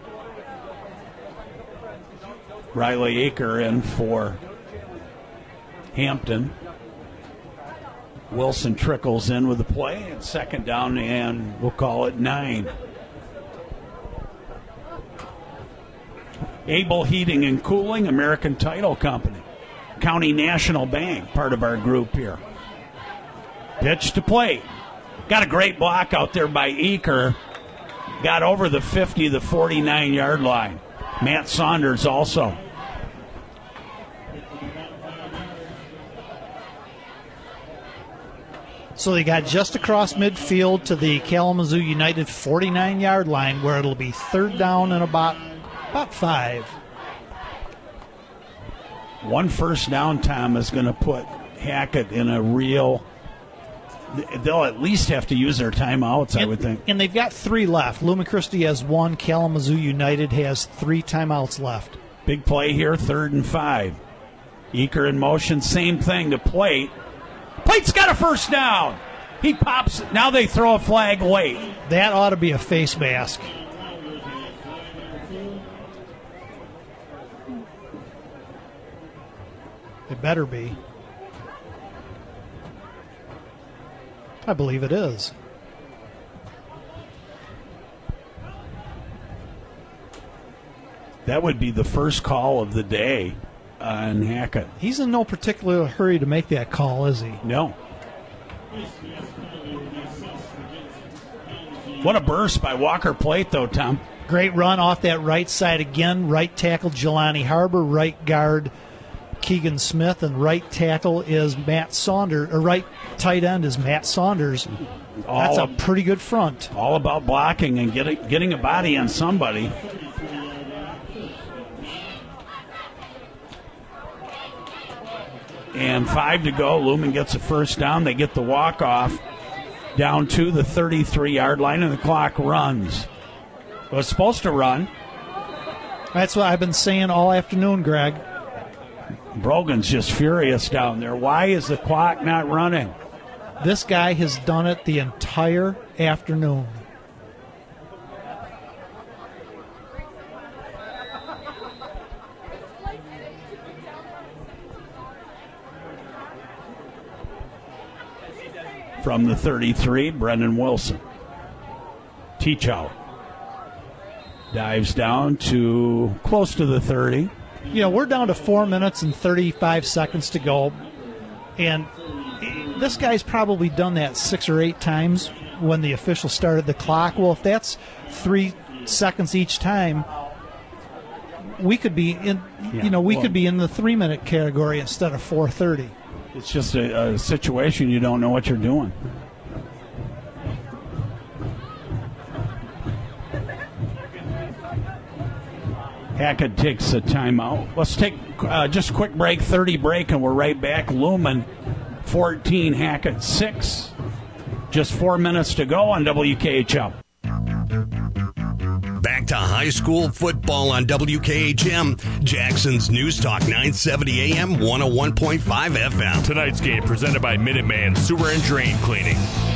Riley Aker in for Hampton. Wilson trickles in with the play. It's second down, and we'll call it nine. Able Heating and Cooling, American Title Company. County National Bank, part of our group here. Pitch to play. Got a great block out there by Eaker. Got over the fifty, the forty-nine-yard line. Matt Saunders also. So they got just across midfield to the Kalamazoo United forty-nine-yard line where it'll be third down and about, about five. One first down, Tom, is going to put Hackett in a real... They'll at least have to use their timeouts, and, I would think. And they've got three left. Lumen Christi has one. Kalamazoo United has three timeouts left. Big play here, third and five. Eaker in motion, same thing to Plate. Plate's got a first down. He pops. Now they throw a flag late. That ought to be a face mask. It better be. I believe it is. That would be the first call of the day on Hackett. He's in no particular hurry to make that call, is he? No. What a burst by Walker Plate, though, Tom. Great run off that right side again. Right tackle, Jelani Harbor. Right guard, Keegan Smith. And right tackle is Matt Saunders. Or right tight end is Matt Saunders. All That's a ab- pretty good front. All about blocking and getting, getting a body on somebody. And five to go. Lumen gets a first down. They get the walk-off down to the thirty-three-yard line, and the clock runs. It was supposed to run. That's what I've been saying all afternoon, Greg. Brogan's just furious down there. Why is the clock not running? This guy has done it the entire afternoon. From the thirty-three, Brendan Wilson. Teach out. Dives down to close to the thirty. You know, we're down to four minutes and thirty-five seconds to go. And this guy's probably done that six or eight times when the official started the clock. Well, if that's three seconds each time, we could be in, Yeah, you know, we well- could be in the three-minute category instead of four thirty. It's just a, a situation you don't know what you're doing. Hackett takes a timeout. Let's take uh, just a quick break, thirty break, and we're right back. Lumen fourteen, Hackett six. Just four minutes to go on W K H M. Back to high school football on W K H M, Jackson's News Talk nine seventy A M, one oh one point five F M. Tonight's game presented by Minuteman Sewer and Drain Cleaning.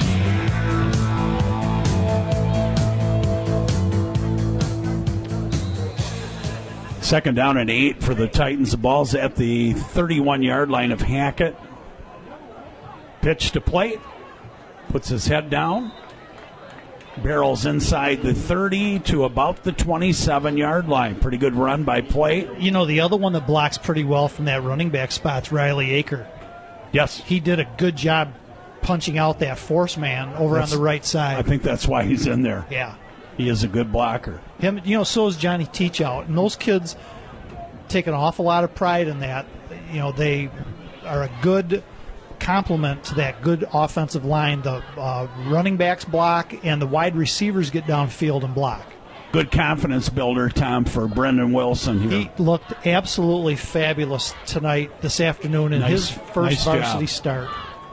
Second down and eight for the Titans. The ball's at the thirty-one-yard line of Hackett. Pitch to plate. Puts his head down. Barrels inside the thirty to about the twenty-seven-yard line. Pretty good run by plate. You know, the other one that blocks pretty well from that running back spot's Riley Aker. Yes. He did a good job punching out that force man over That's- on the right side. I think that's why he's in there. Yeah. He is a good blocker. Him, you know, so is Johnny Teachout. And those kids take an awful lot of pride in that. You know, they are a good complement to that good offensive line. The uh, running backs block and the wide receivers get downfield and block. Good confidence builder, Tom, for Brendan Wilson here. He looked absolutely fabulous tonight, this afternoon, in Nice- his first nice varsity job. start.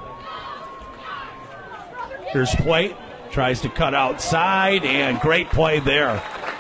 Here's plate. Tries to cut outside, and great play there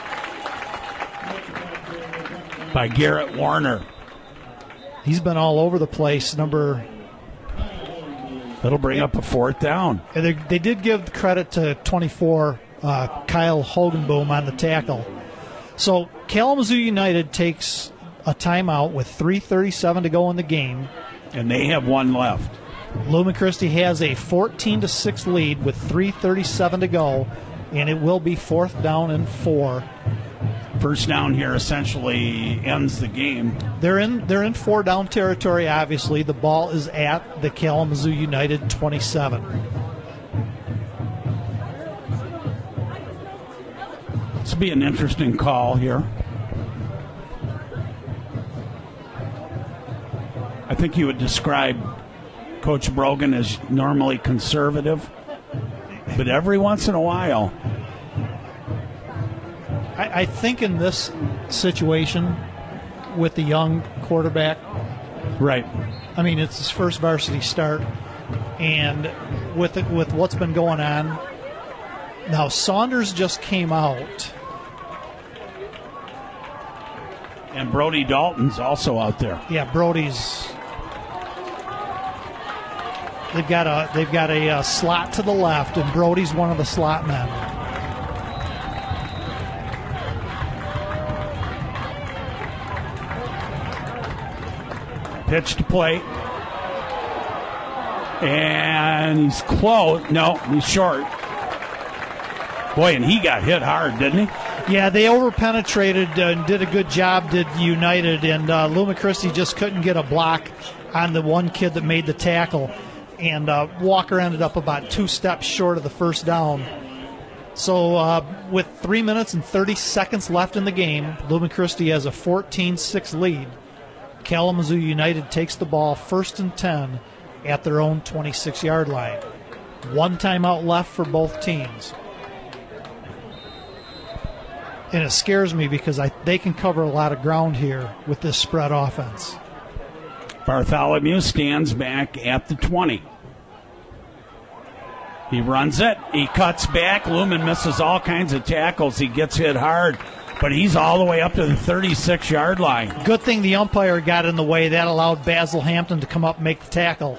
by Garrett Warner. He's been all over the place. Number That'll bring up a fourth down. And they, they did give credit to twenty-four, uh, Kyle Hogenboom on the tackle. So Kalamazoo United takes a timeout with three thirty-seven to go in the game. And they have one left. Lumen Christi has a fourteen to six lead with three thirty-seven to go, and it will be fourth down and four. First down here essentially ends the game. They're in they're in four down territory, obviously. The ball is at the Kalamazoo United twenty-seven. This will be an interesting call here. I think you would describe Coach Brogan is normally conservative, but every once in a while, I, I think in this situation with the young quarterback, right? I mean, it's his first varsity start, and with it, with what's been going on, now Saunders just came out. And Brody Dalton's also out there. Yeah, Brody's. They've got a they've got a, uh slot to the left, and Brody's one of the slot men. Pitch to play. And he's close. No, he's short. Boy, and he got hit hard, didn't he? Yeah, they overpenetrated uh, and did a good job, did United, and uh, Lumen Christi just couldn't get a block on the one kid that made the tackle. And uh, Walker ended up about two steps short of the first down. So uh, with three minutes and thirty seconds left in the game, Lumen Christi has a fourteen six lead. Kalamazoo United takes the ball first and ten at their own twenty-six-yard line. One timeout left for both teams. And it scares me because I, they can cover a lot of ground here with this spread offense. Bartholomew stands back at the twenty. He runs it. He cuts back. Lumen misses all kinds of tackles. He gets hit hard, but he's all the way up to the thirty-six-yard line. Good thing the umpire got in the way. That allowed Basil Hampton to come up and make the tackle.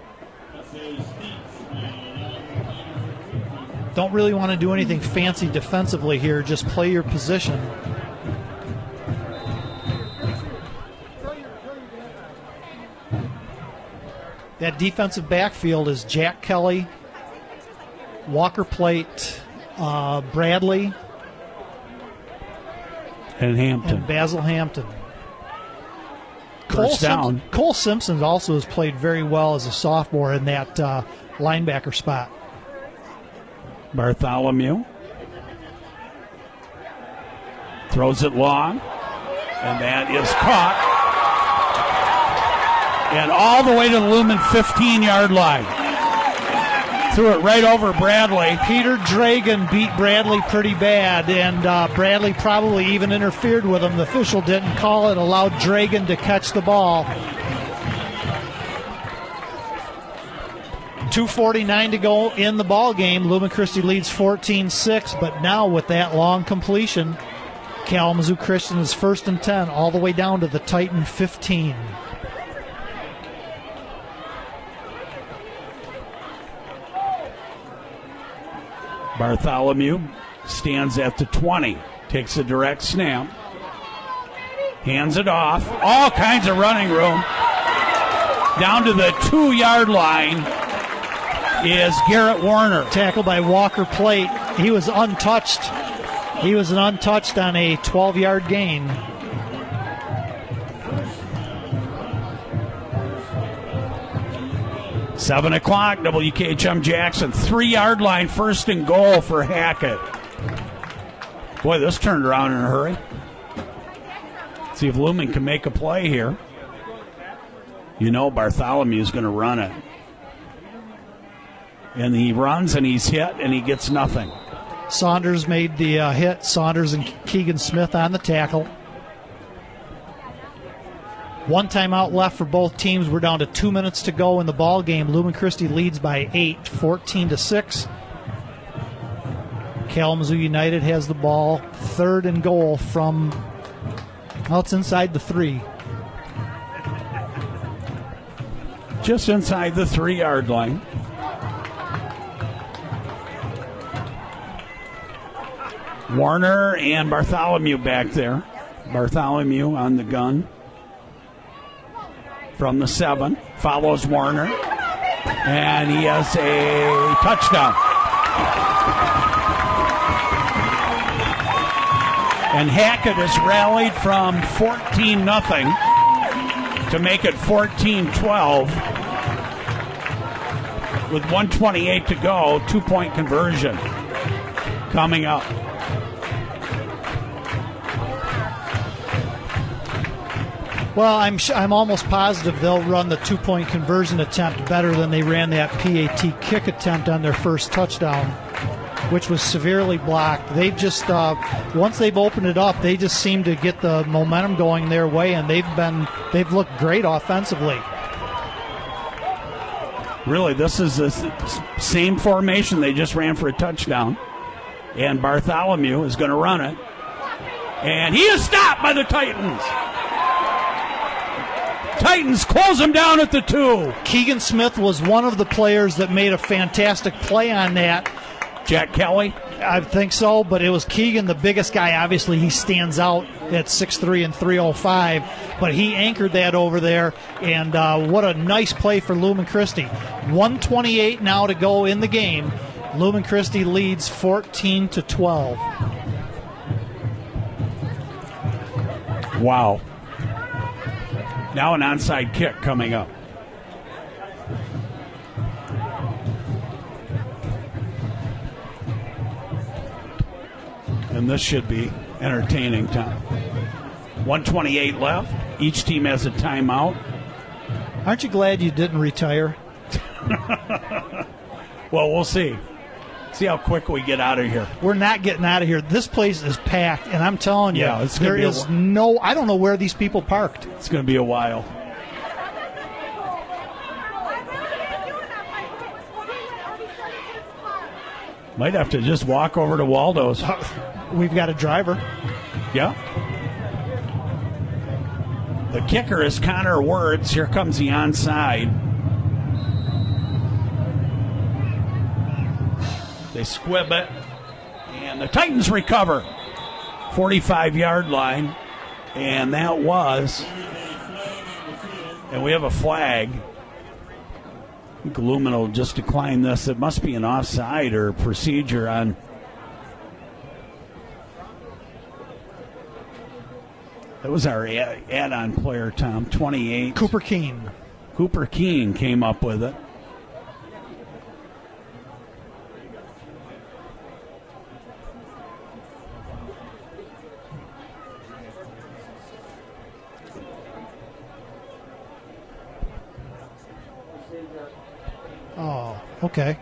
Don't really want to do anything fancy defensively here. Just play your position. That defensive backfield is Jack Kelly, Walker Plate, uh, Bradley, And Hampton. And Basil Hampton. Cole, First down. Simpson, Cole Simpson also has played very well as a sophomore in that uh, linebacker spot. Bartholomew throws it long, and that is caught. And all the way to the Lumen fifteen-yard line. Threw it right over Bradley. Peter Dragan beat Bradley pretty bad, and uh, Bradley probably even interfered with him. The official didn't call it, allowed Dragan to catch the ball. two forty-nine to go in the ball game. Lumen Christi leads fourteen six, but now with that long completion, Kalamazoo Christian is first and ten, all the way down to the Titan fifteen. Bartholomew stands at the twenty, takes a direct snap, hands it off, all kinds of running room. Down to the two-yard line is Garrett Warner. Tackled by Walker Plate. He was untouched. He was an untouched on a twelve-yard gain. Seven o'clock, W K H M Jackson. Three-yard line, first and goal for Hackett. Boy, this turned around in a hurry. See if Lumen can make a play here. You know Bartholomew is going to run it. And he runs and he's hit and he gets nothing. Saunders made the uh, hit. Saunders and Keegan Smith on the tackle. One timeout left for both teams. We're down to two minutes to go in the ball game. Lumen Christi leads by eight, fourteen to six. Kalamazoo United has the ball, third and goal from, well, it's inside the three. Just inside the three-yard line. Warner and Bartholomew back there. Bartholomew on the gun. From the seven, follows Warner, and he has a touchdown. And Hackett has rallied from fourteen nothing to make it fourteen twelve with one twenty-eight to go, two-point conversion coming up. Well, I'm sh- I'm almost positive they'll run the two-point conversion attempt better than they ran that P A T kick attempt on their first touchdown, which was severely blocked. They've just, uh, once they've opened it up, they just seem to get the momentum going their way, and they've been they've looked great offensively. Really, this is the same formation they just ran for a touchdown, and Bartholomew is going to run it, and he is stopped by the Titans. Titans close him down at the two. Keegan Smith was one of the players that made a fantastic play on that. Jack Kelly? I think so, but it was Keegan, the biggest guy. Obviously, he stands out at six three and three oh five, but he anchored that over there, and uh, what a nice play for Lumen Christi. one twenty-eight now to go in the game. Lumen Christi leads fourteen to twelve. Wow. Now an onside kick coming up. And this should be entertaining time. one twenty-eight left. Each team has a timeout. Aren't you glad you didn't retire? Well, we'll see. See how quick we get out of here. We're not getting out of here. This place is packed, and I'm telling you, yeah, it's gonna there be a is wh- no, I don't know where these people parked. It's going to be a while. Might have to just walk over to Waldo's. We've got a driver. Yeah. The kicker is Connor Words. Here comes the onside. They squib it. And the Titans recover. forty-five-yard line. And that was. And we have a flag. I think Lumen will just decline this. It must be an offside or procedure on. That was our a- add-on player, Tom. twenty-eight. Cooper Keene. Cooper Keene came up with it. Oh, okay.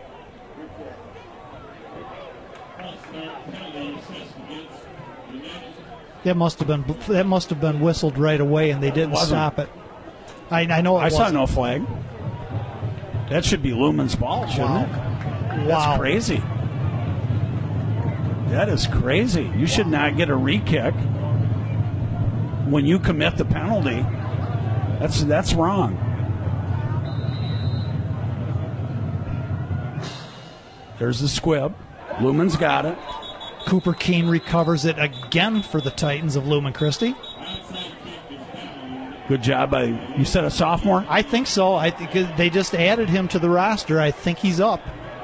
That must have been that must have been whistled right away, and they didn't Wasn't. stop it. I, I know. It I saw wasn't. no flag. That should be Lumen's ball, shouldn't Wow. it? Wow. That's crazy. That is crazy. You should not get a re-kick when you commit the penalty. That's that's wrong. There's the squib. Lumen's got it. Cooper Keene recovers it again for the Titans of Lumen Christi. Good job by, you said a sophomore? I think so. I think they just added him to the roster. I think he's up.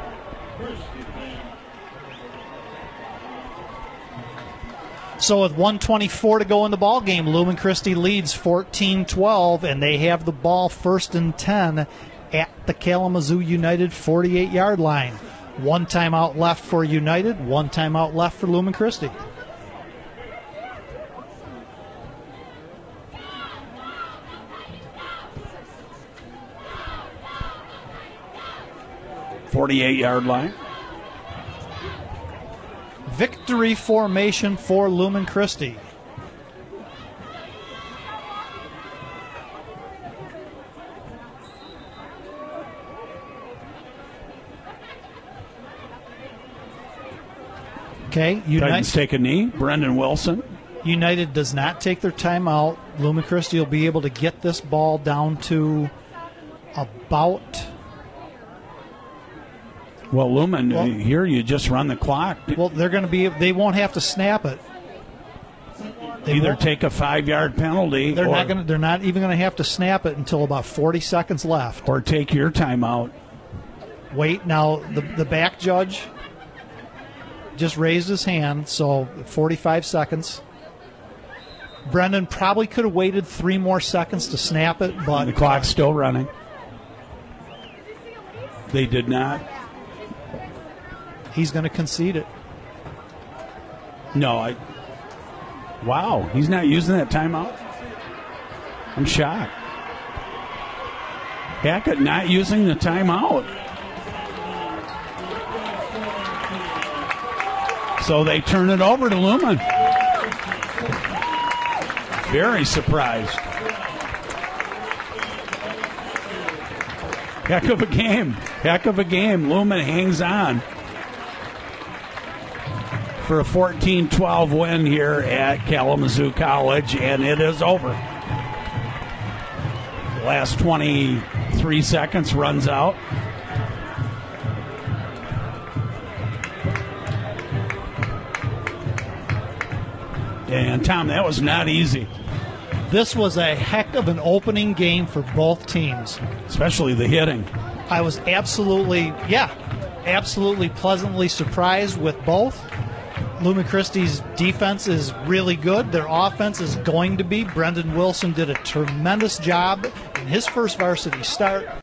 So with one twenty-four to go in the ball game, Lumen Christi leads fourteen twelve, and they have the ball first and ten at the Kalamazoo United forty-eight-yard line. One timeout left for United, one timeout left for Lumen Christi. forty-eight-yard line. Victory formation for Lumen Christi. Okay, United, Titans take a knee. Brendan Wilson. United does not take their timeout. Lumen Christi will be able to get this ball down to about... Well, Lumen, Well- here you just run the clock. Well, they're going to be... They won't have to snap it. They Either won't- take a five-yard penalty They're or, not going to. They're not even going to have to snap it until about forty seconds left. or take your timeout. Wait, now the the back judge just raised his hand, so forty-five seconds. Brendan probably could have waited three more seconds to snap it, but The clock's still running. They did not. he's going to concede it. No, I. Wow, he's not using that timeout? I'm shocked. Hackett not using the timeout. So they turn it over to Lumen. Very surprised. Heck of a game. Heck of a game. Lumen hangs on for a fourteen twelve win here at Kalamazoo College, and it is over. The last twenty-three seconds runs out. And, Tom, that was not easy, This was a heck of an opening game for both teams. especially the hitting. I was absolutely, yeah, absolutely pleasantly surprised with both. Lumen Christi's defense is really good. Their offense is going to be. Brendan Wilson did a tremendous job in his first varsity start.